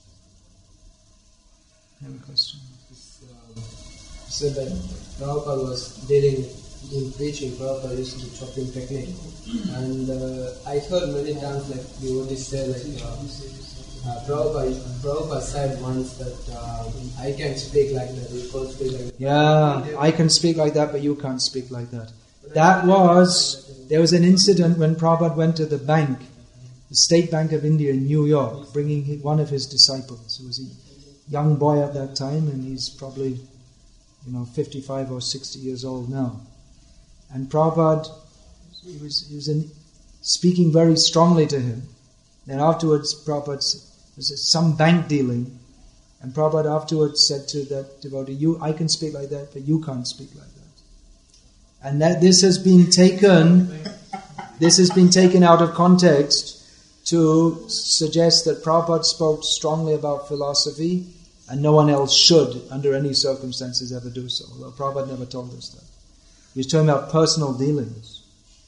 I have a question. This, uh, said that Prabhupada was dealing in preaching. Prabhupada used to do chopping technique, and uh, I heard many times like devotees say like uh, uh, Prabhupada, Prabhupada said once that uh, I can speak like that, you can't speak like that. Yeah, I can speak like that, but you can't speak like that. That was, there was an incident when Prabhupada went to the bank, the State Bank of India in New York, bringing one of his disciples. He was a young boy at that time, and he's probably, you know, fifty-five or sixty years old now. And Prabhupada, he was, he was in, speaking very strongly to him. Then afterwards, Prabhupada, there was some bank dealing, and Prabhupada afterwards said to that devotee, "You, I can speak like that, but you can't speak like that." And that this has been taken, this has been taken out of context to suggest that Prabhupada spoke strongly about philosophy, and no one else should, under any circumstances, ever do so. Although Prabhupada never told us that. He was talking about personal dealings.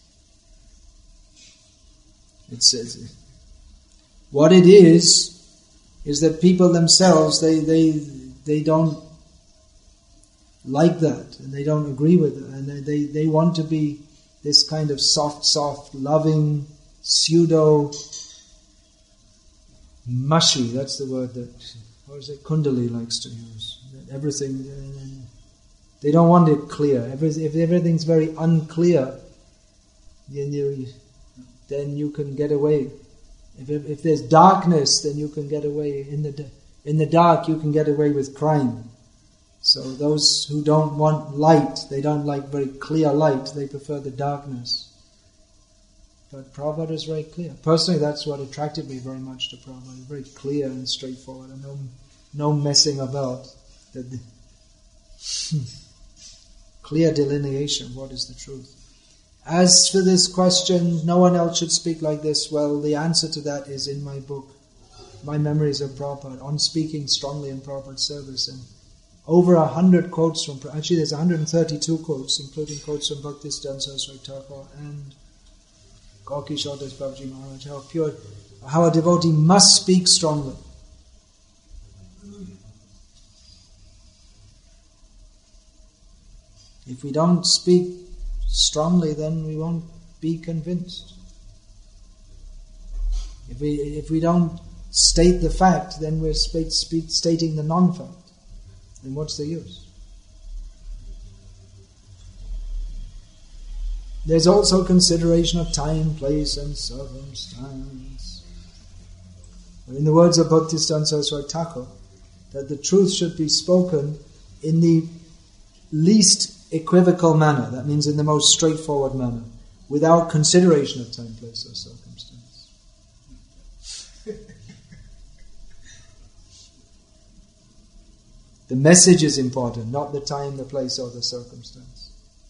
It says, what it is, is that people themselves, they they they don't like that, and they don't agree with it, and they, they, they want to be this kind of soft, soft, loving, pseudo, mushy, that's the word that, what is it, Kundali likes to use. Everything, they don't want it clear. If everything's very unclear, then you, then you can get away. If, if there's darkness, then you can get away. In the, in the dark, you can get away with crime. So those who don't want light, they don't like very clear light, they prefer the darkness. But Prabhupada is very clear. Personally, that's what attracted me very much to Prabhupada. Very clear and straightforward, and no, no messing about. The, clear delineation, what is the truth. As for this question, no one else should speak like this, well, the answer to that is in my book, My Memories of Prabhupada, on speaking strongly in Prabhupada's service, and over a hundred quotes from, actually there's one hundred thirty-two quotes, including quotes from Bhaktisiddhanta Saraswati Thakur and Gorky Shardas Babaji Maharaj, how pure, how a devotee must speak strongly. If we don't speak strongly, then we won't be convinced. If we if we don't state the fact, then we're sp- sp- stating the non-fact. Then what's the use? There's also consideration of time, place, and circumstance. In the words of Bhaktisiddhanta Saraswati Thakur, that the truth should be spoken in the least equivocal manner, that means in the most straightforward manner, without consideration of time, place, or circumstance. The message is important, not the time, the place, or the circumstance.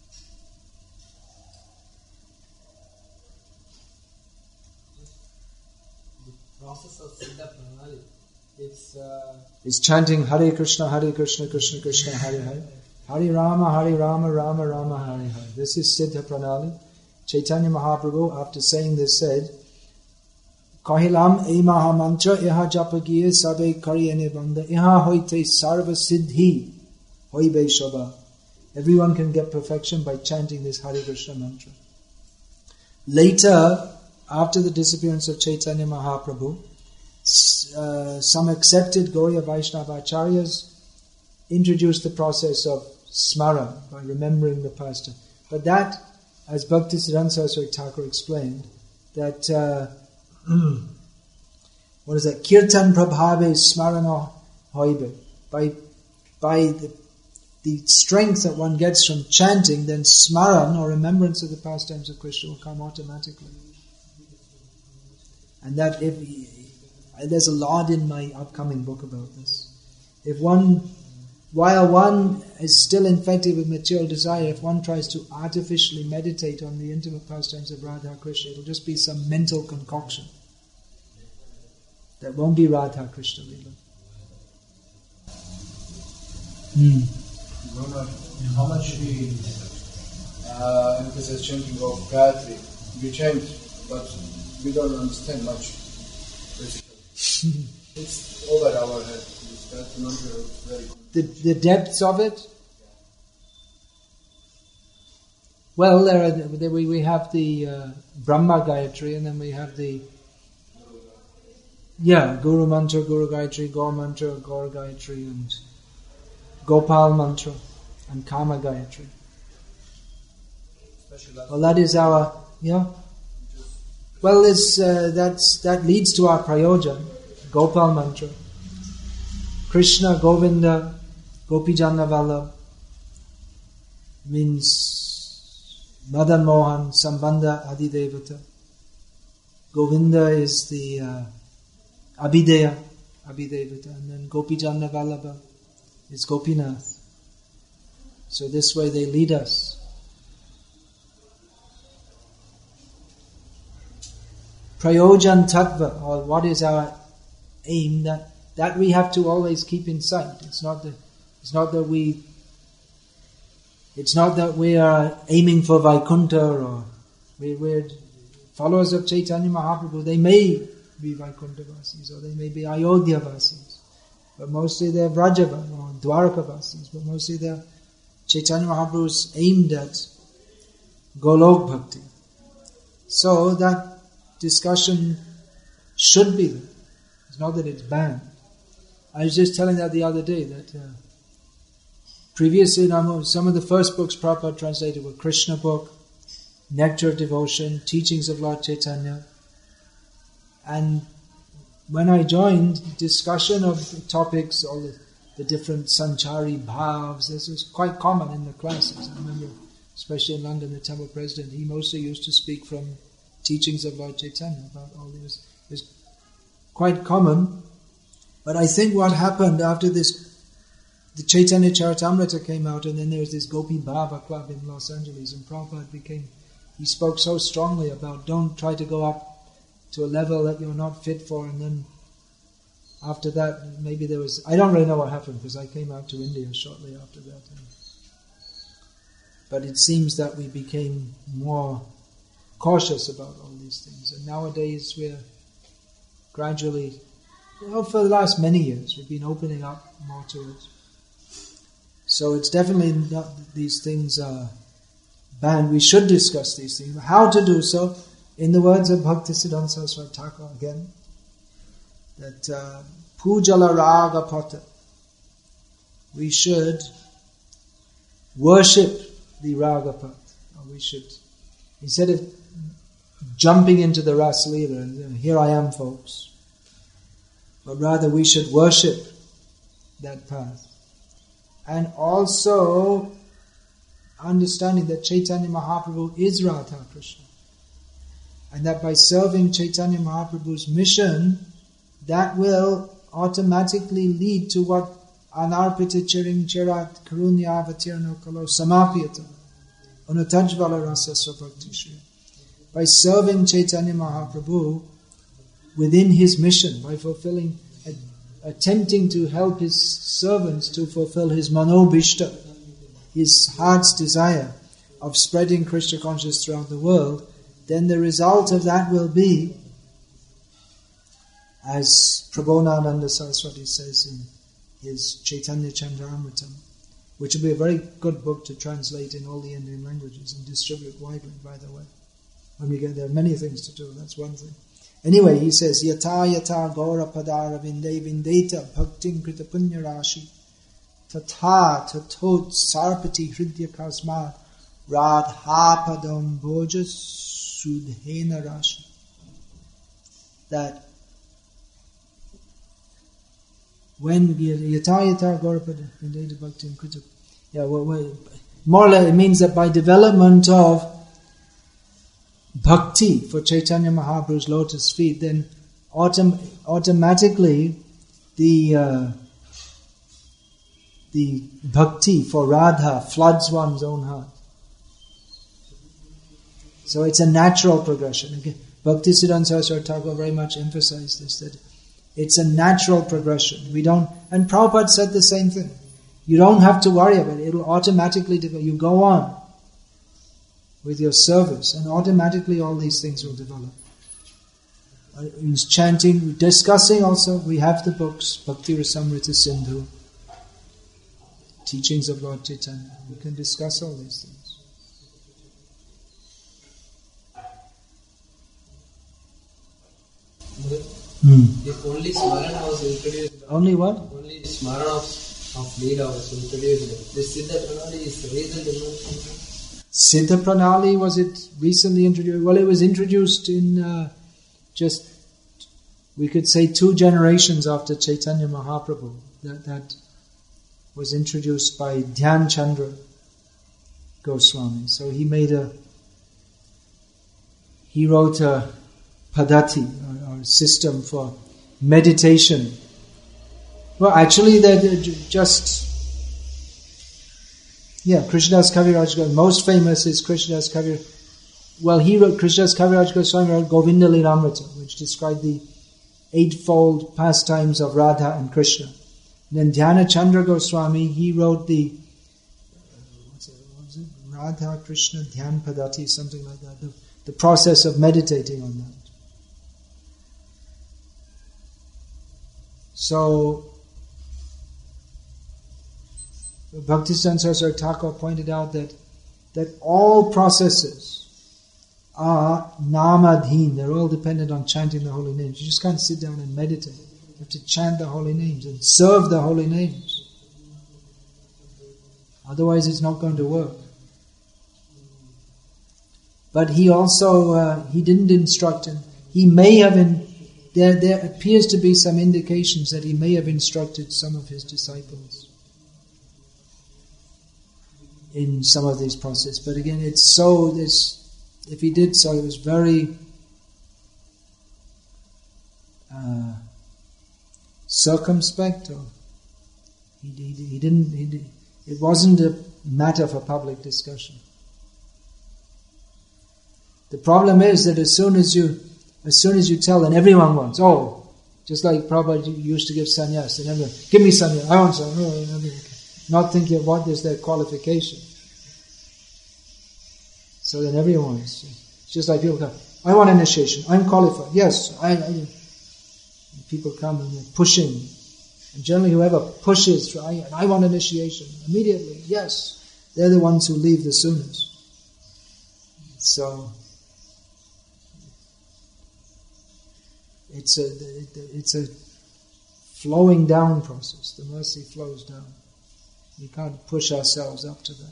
The process of Siddha Pranali, it's... Uh, it's chanting Hare Krishna, Hare Krishna, Krishna Krishna, Hare Hare. Hare Rama, Hare Rama, Rama Rama, Hare Hare. This is Siddha Pranali. Chaitanya Mahaprabhu, after saying this, said, Kahilam e mahamantra iha japagiye sabe kariyane banda iha hoite sarva siddhi hoibe shobha. Everyone can get perfection by chanting this Hare Krishna mantra. Later, after the disappearance of Chaitanya Mahaprabhu, uh, some accepted Gauriya Vaishnava Acharyas introduced the process of smara, by remembering the past. But that as Bhaktisiddhanta Saraswati Thakur explained, that uh, what is that? Kirtan prabhave smarana hoibe. By by the, the strength that one gets from chanting, then smaran or remembrance of the pastimes of Krishna will come automatically. And that if there's a lot in my upcoming book about this. If one, while one is still infected with material desire, if one tries to artificially meditate on the intimate pastimes of Radha Krishna, it'll just be some mental concoction. That won't be Radha Krishna Lila. Hmm. How much we uh, emphasize chanting of Gayatri? We chant, but we don't understand much, basically. It's over our head. It's Gayatri mantra very good. The, the depths of it? Well, there are, there we, we have the uh, Brahma Gayatri, and then we have the yeah, Guru Mantra, Guru Gayatri, Gaur Mantra, Gaur Gayatri, and Gopal Mantra, and Kama Gayatri. Well, that is our, yeah. Well, it's, uh, that's, that leads to our prayojan, Gopal Mantra. Krishna, Govinda, Gopijana Vallabh means Madan Mohan, Sambandha, Adidevata. Govinda is the uh, Abhideya, Abhidevata, and then Gopijana Vallabha is Gopinath. So this way they lead us. Prayojan Tattva, or what is our aim, that that we have to always keep in sight. It's not that it's not that we it's not that we are aiming for Vaikuntha, or we, we're followers of Chaitanya Mahaprabhu. They may be Vaikuntha Vasis, or they may be Ayodhya Vasis, but mostly they're Vrajava or Dwaraka Vasis, but mostly they're Chaitanya Mahaprabhu's aimed at Golok Bhakti. So that discussion should be there. It's not that it's banned. I was just telling that the other day, that uh, previously some of the first books Prabhupada translated were Krishna book, Nectar of Devotion, Teachings of Lord Chaitanya. And when I joined, discussion of topics, all the, the different sanchari bhavs, this was quite common in the classes. I remember, especially in London, the temple president, he mostly used to speak from Teachings of Lord Chaitanya about all these. It was quite common. But I think what happened after this, the Chaitanya Charitamrita came out, and then there was this Gopi Bhava club in Los Angeles, and Prabhupada became, he spoke so strongly about don't try to go up to a level that you're not fit for, and then after that, maybe there was, I don't really know what happened, because I came out to India shortly after that. But it seems that we became more cautious about all these things, and nowadays we're gradually, well, for the last many years, we've been opening up more to it. So it's definitely not that these things are banned. We should discuss these things. How to do so? In the words of Bhaktisiddhanta Saraswati Thakur again, that uh, Pujala Raga Pata, we should worship the Raga Pat. We should, instead of jumping into the Ras Leela and you know, here I am, folks, but rather we should worship that path. And also understanding that Chaitanya Mahaprabhu is Radha Krishna. And that by serving Chaitanya Mahaprabhu's mission, that will automatically lead to what Anarpita Chiring Chirat Karunya Avatirno Kalo Samapyata Unatajvala Rasa Svabhakti Shri. By serving Chaitanya Mahaprabhu within his mission, by fulfilling, attempting to help his servants to fulfill his manobhishta, his heart's desire of spreading Krishna consciousness throughout the world, then the result of that will be, as Prabodhananda Saraswati says in his Chaitanya Chandramritam, which will be a very good book to translate in all the Indian languages and distribute widely, by the way. When we get there, are many things to do, that's one thing. Anyway, he says, Yata yata gaura padara vinde vindeta bhaktin krita punya rashi tata tatot sarpati hridya kasma Radhapadam Bhoja Sudhena Rashi. That when Yata Yata Gaurapada Vindeta Bhakti and Krita, yeah, well, well, more or less it means that by development of bhakti for Chaitanya Mahaprabhu's lotus feet, then autom- automatically the uh, the bhakti for Radha floods one's own heart. So it's a natural progression. Again, Bhaktisiddhanta Saraswati Thakur very much emphasized this, that it's a natural progression. We don't, and Prabhupada said the same thing. You don't have to worry about it. It'll automatically develop. You go on with your service, and automatically all these things will develop. He's chanting, discussing also. We have the books, Bhakti Rasamrita Sindhu, Teachings of Lord Chaitanya. We can discuss all these things. Hmm. If only Smarana was introduced. Only what? Only Smarana of, of Leela was introduced. This Siddha Pranali is recent invention. Siddha Pranali, was it recently introduced? Well, it was introduced in uh, just, we could say, two generations after Chaitanya Mahaprabhu. That, that was introduced by Dhyan Chandra Goswami. So he made a, he wrote a padati, or, or system for meditation. Well, actually, they're just, yeah, Krishnadas Kaviraj Goswami. Most famous is Krishnadas Kaviraj. Well, he wrote, Krishnadas Kaviraj Goswami wrote Govinda Lilamrita, which described the eightfold pastimes of Radha and Krishna. And then Dhyana Chandra Goswami, he wrote the, what's it, what's it? Radha Krishna Dhyan Padati, something like that. The, the process of meditating on that. So, Bhaktisiddhanta Saraswati Thakur pointed out that that all processes are namadhin. They're all dependent on chanting the holy names. You just can't sit down and meditate. You have to chant the holy names and serve the holy names. Otherwise it's not going to work. But he also, uh, he didn't instruct him. He may have, in, there, there appears to be some indications that he may have instructed some of his disciples in some of these processes. But again, it's so, this, if he did so, it was very uh, circumspect, or he, he, he didn't, he did, it wasn't a matter for public discussion. The problem is that as soon as you, as soon as you tell, then everyone wants, oh, just like Prabhupada used to give sannyas, and everyone, give me sannyas, I want sannyas. Not thinking of what is their qualification. So then everyone is, it's just like people come, I want initiation, I'm qualified, yes, I, I people come and they're pushing. And generally whoever pushes, for, I, I want initiation, immediately, yes, they're the ones who leave the soonest. So, it's a, it's a flowing down process. The mercy flows down. We can't push ourselves up to that.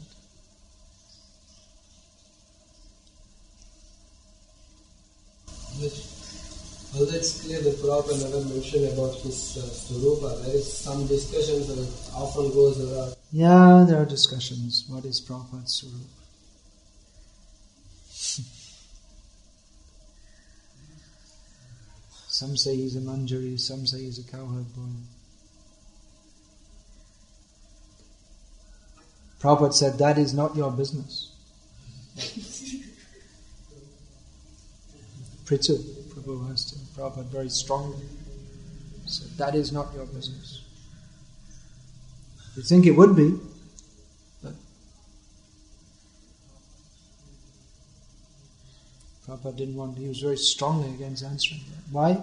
Although it's clear that Prabhupada never mentioned about his uh, Swarupa, there is some discussions that often goes around. Yeah, there are discussions. What is Prabhupada's Swarupa? Some say he's a manjari, some say he's a cowherd boy. Prabhupada said, that is not your business. Prithu, Prabhu asked him, Prabhupada very strongly said, that is not your business. You think it would be, but Prabhupada didn't want, he was very strongly against answering that. Why?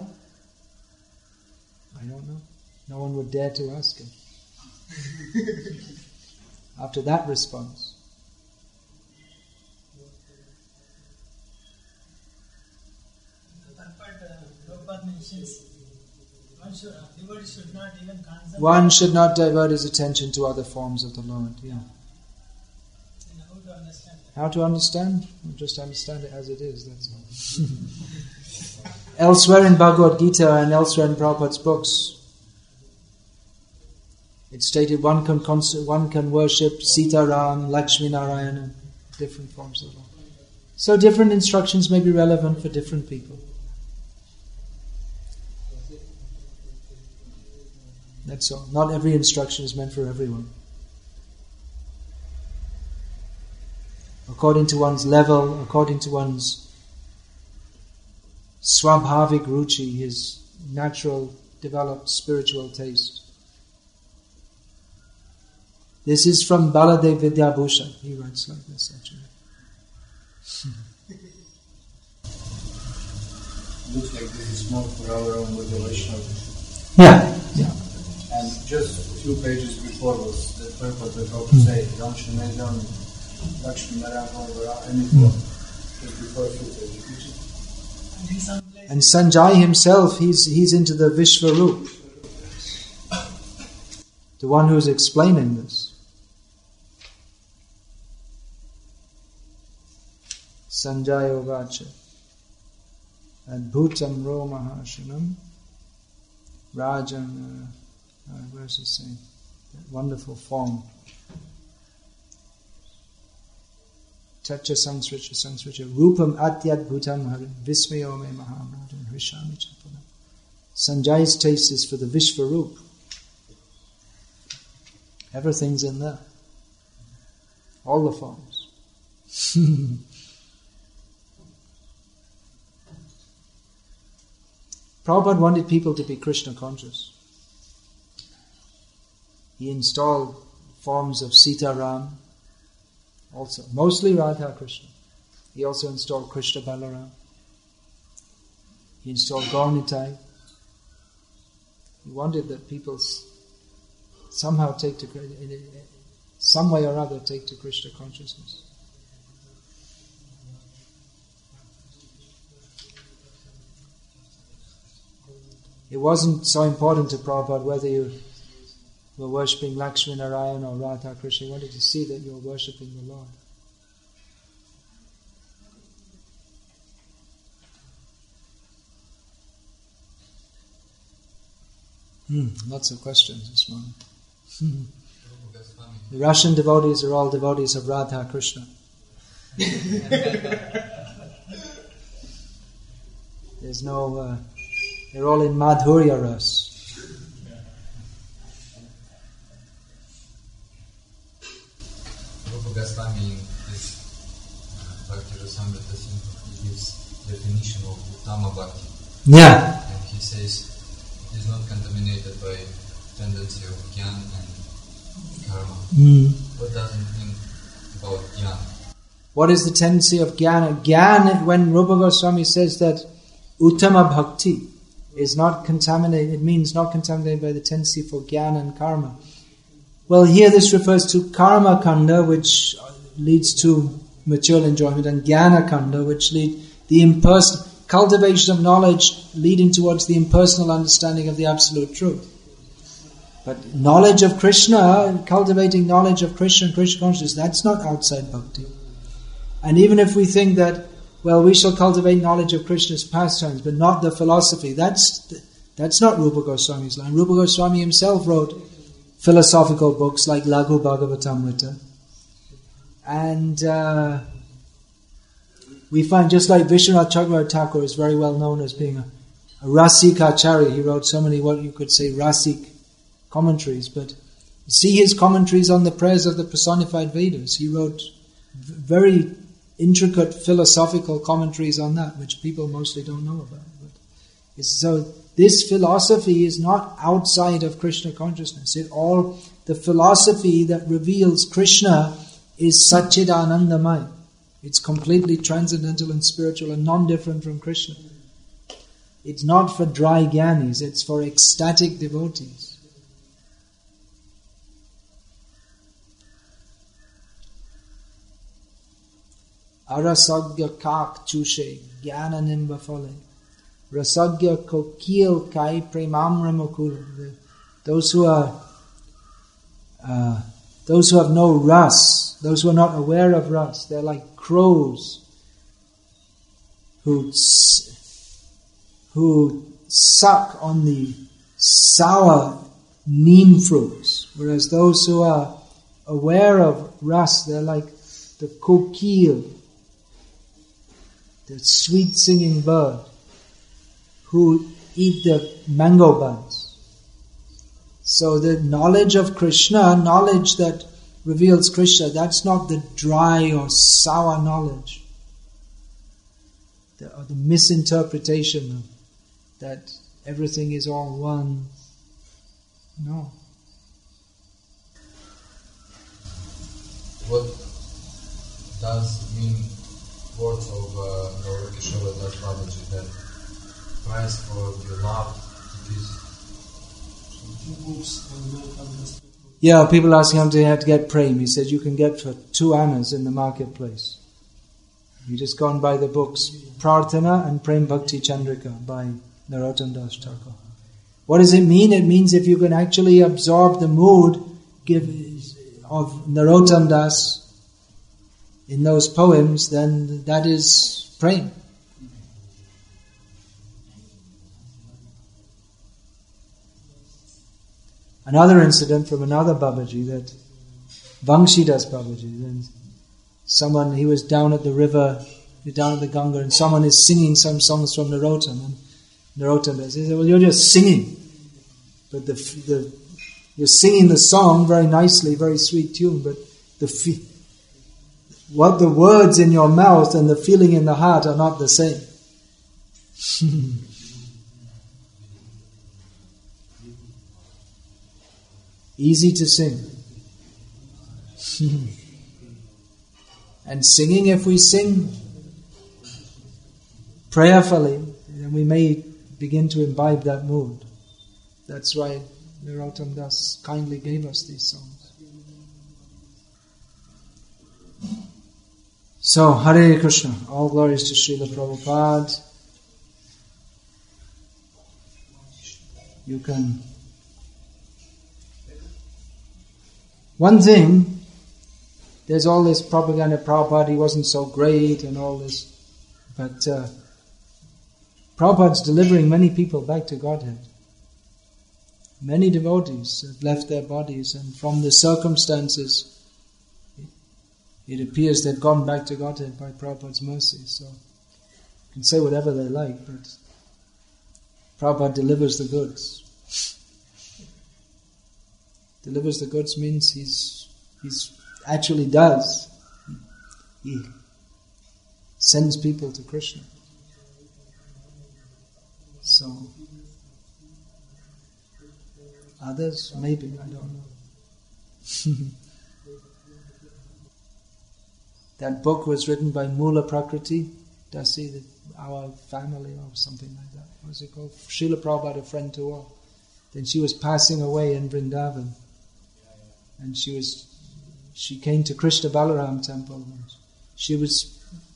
I don't know. No one would dare to ask him. After that response. Prabhupada mentions one should, devotee should not even concentrate. One should not divert his attention to other forms of the Lord. Yeah. Then how to understand that? How to understand? Well, just understand it as it is, that's all. Elsewhere in Bhagavad Gita and elsewhere in Prabhupada's books, it's stated one can cons- one can worship Sita Ram, Lakshmi Narayana, different forms of Lord. So different instructions may be relevant for different people. That's all. Not every instruction is meant for everyone. According to one's level, according to one's swabhavik ruchi, his natural developed spiritual taste. This is from Baladev Vidyabhushan. He writes like this actually. Looks like this is more for our own with the Vaishnava. Yeah, yeah. And just a few pages before was the purport of how to say Ram Shanedam, Lakshmi Narayana, anything. Just before a few pages. And Sanjay himself, he's he's into the Vishvarup. The one who's explaining this. Sanjaya Vacha Adbhutam Romahashanam Rajan, uh, uh, where's he saying? That wonderful form. Tacha Sansricha Sansricha Rupam Atyadbhutam Harim Vismayo Me Mahamrajan Hrishami Chapanam. Sanjaya's taste is for the Vishvarup. Everything's in there. All the forms. Prabhupada wanted people to be Krishna conscious. He installed forms of Sita Ram, also mostly Radha Krishna. He also installed Krishna Balaram. He installed Gaunitai. He wanted that people somehow take to, some way or other, take to Krishna consciousness. It wasn't so important to Prabhupada whether you were worshipping Lakshmi Narayana or Radha Krishna. He wanted to see that you were worshipping the Lord. Hmm, lots of questions this morning. Hmm. The Russian devotees are all devotees of Radha Krishna. There's no... Uh, They're all in Madhurya Ras. Rupa Goswami in his Bhakti Rasamrita Sindhu, he gives definition of Uttama Bhakti. Yeah. And he says it is not contaminated by tendency of jnana and karma. Mm. What does it mean about jnana? What is the tendency of jnana? Jnana, when Rupa Goswami says that Uttama Bhakti is not contaminated, it means not contaminated by the tendency for jnana and karma. Well, here this refers to karma kanda, which leads to material enjoyment, and jnana kanda, which lead the impersonal cultivation of knowledge leading towards the impersonal understanding of the absolute truth. But knowledge of Krishna, cultivating knowledge of Krishna and Krishna consciousness, that's not outside bhakti. And even if we think that, well, we shall cultivate knowledge of Krishna's pastimes, but not the philosophy. That's that's not Rupa Goswami's line. Rupa Goswami himself wrote philosophical books like Laghu Bhagavatamrita. And uh, we find, just like Vishwanath Chakravarti Thakur is very well known as being a, a Rasikacharya. He wrote so many, what you could say, Rasik commentaries. But you see his commentaries on the prayers of the personified Vedas. He wrote very intricate philosophical commentaries on that, which people mostly don't know about. But it's, so this philosophy is not outside of Krishna consciousness. It all the philosophy that reveals Krishna is Satchidanandamaya. It's completely transcendental and spiritual and non-different from Krishna. It's not for dry gyanis, it's for ecstatic devotees. Arasagya kak chushe jnana nimba phale rasagya kokil kai premamra mukul. Those who are uh, those who have no ras, those who are not aware of ras, they're like crows who, who suck on the sour neem fruits, whereas those who are aware of ras, they're like the kokil, the sweet singing bird, who eat the mango buds. So the knowledge of Krishna, knowledge that reveals Krishna, that's not the dry or sour knowledge, the, or the misinterpretation of that everything is all one. No. What does mean words of uh, Gaura Kishora Das Babaji, that price for the love it is? Yeah, people ask him to have to get prem. He says you can get for two annas in the marketplace. You just go and buy the books Prarthana and Prem Bhakti Chandrika by Narottam Das Thakur. What does it mean? It means if you can actually absorb the mood give, of Narottam Das in those poems, then that is prem. Another incident from another Babaji, that Vangshidas Babaji, then someone, he was down at the river, down at the Ganga, and someone is singing some songs from Narottam, and Narottam Das, he said, well, you're just singing, but the, the you're singing the song very nicely, very sweet tune, but the fe- what the words in your mouth and the feeling in the heart are not the same. Easy to sing. And singing, if we sing prayerfully, then we may begin to imbibe that mood. That's why Narottam Das kindly gave us these songs. So, Hare Krishna. All glories to Srila Prabhupada. You can... One thing, there's all this propaganda, Prabhupada, he wasn't so great and all this, but uh, Prabhupada's delivering many people back to Godhead. Many devotees have left their bodies, and from the circumstances, it appears they've gone back to Godhead by Prabhupada's mercy. So, you can say whatever they like, but Prabhupada delivers the goods. Delivers the goods means he's he's actually does. He sends people to Krishna. So others, maybe, I don't know. That book was written by Mula Prakriti Dasi, the, our family or something like that. What was it called? Srila Prabhupada, a friend to all. Then she was passing away in Vrindavan. And she was, she came to Krishna Balaram temple. She was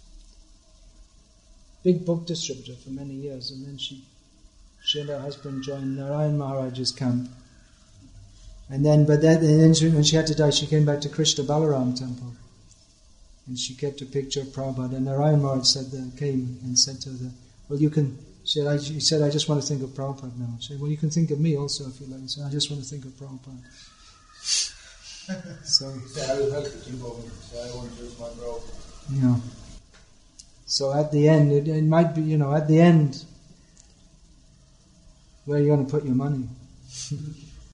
big book distributor for many years, and then she, she and her husband joined Narayan Maharaj's camp. And then, but then, and then she, when she had to die, she came back to Krishna Balaram temple, and she kept a picture of Prabhupada. And Narayan Maharaj said that, came and said to her, "Well, you can." She said, I, he said, "I just want to think of Prabhupada now." She said, "Well, you can think of me also if you like." He said, "I just want to think of Prabhupada." So, I will help you keep over. So I want to use my bro. Yeah. So at the end, it, it might be, you know, at the end, where are you going to put your money?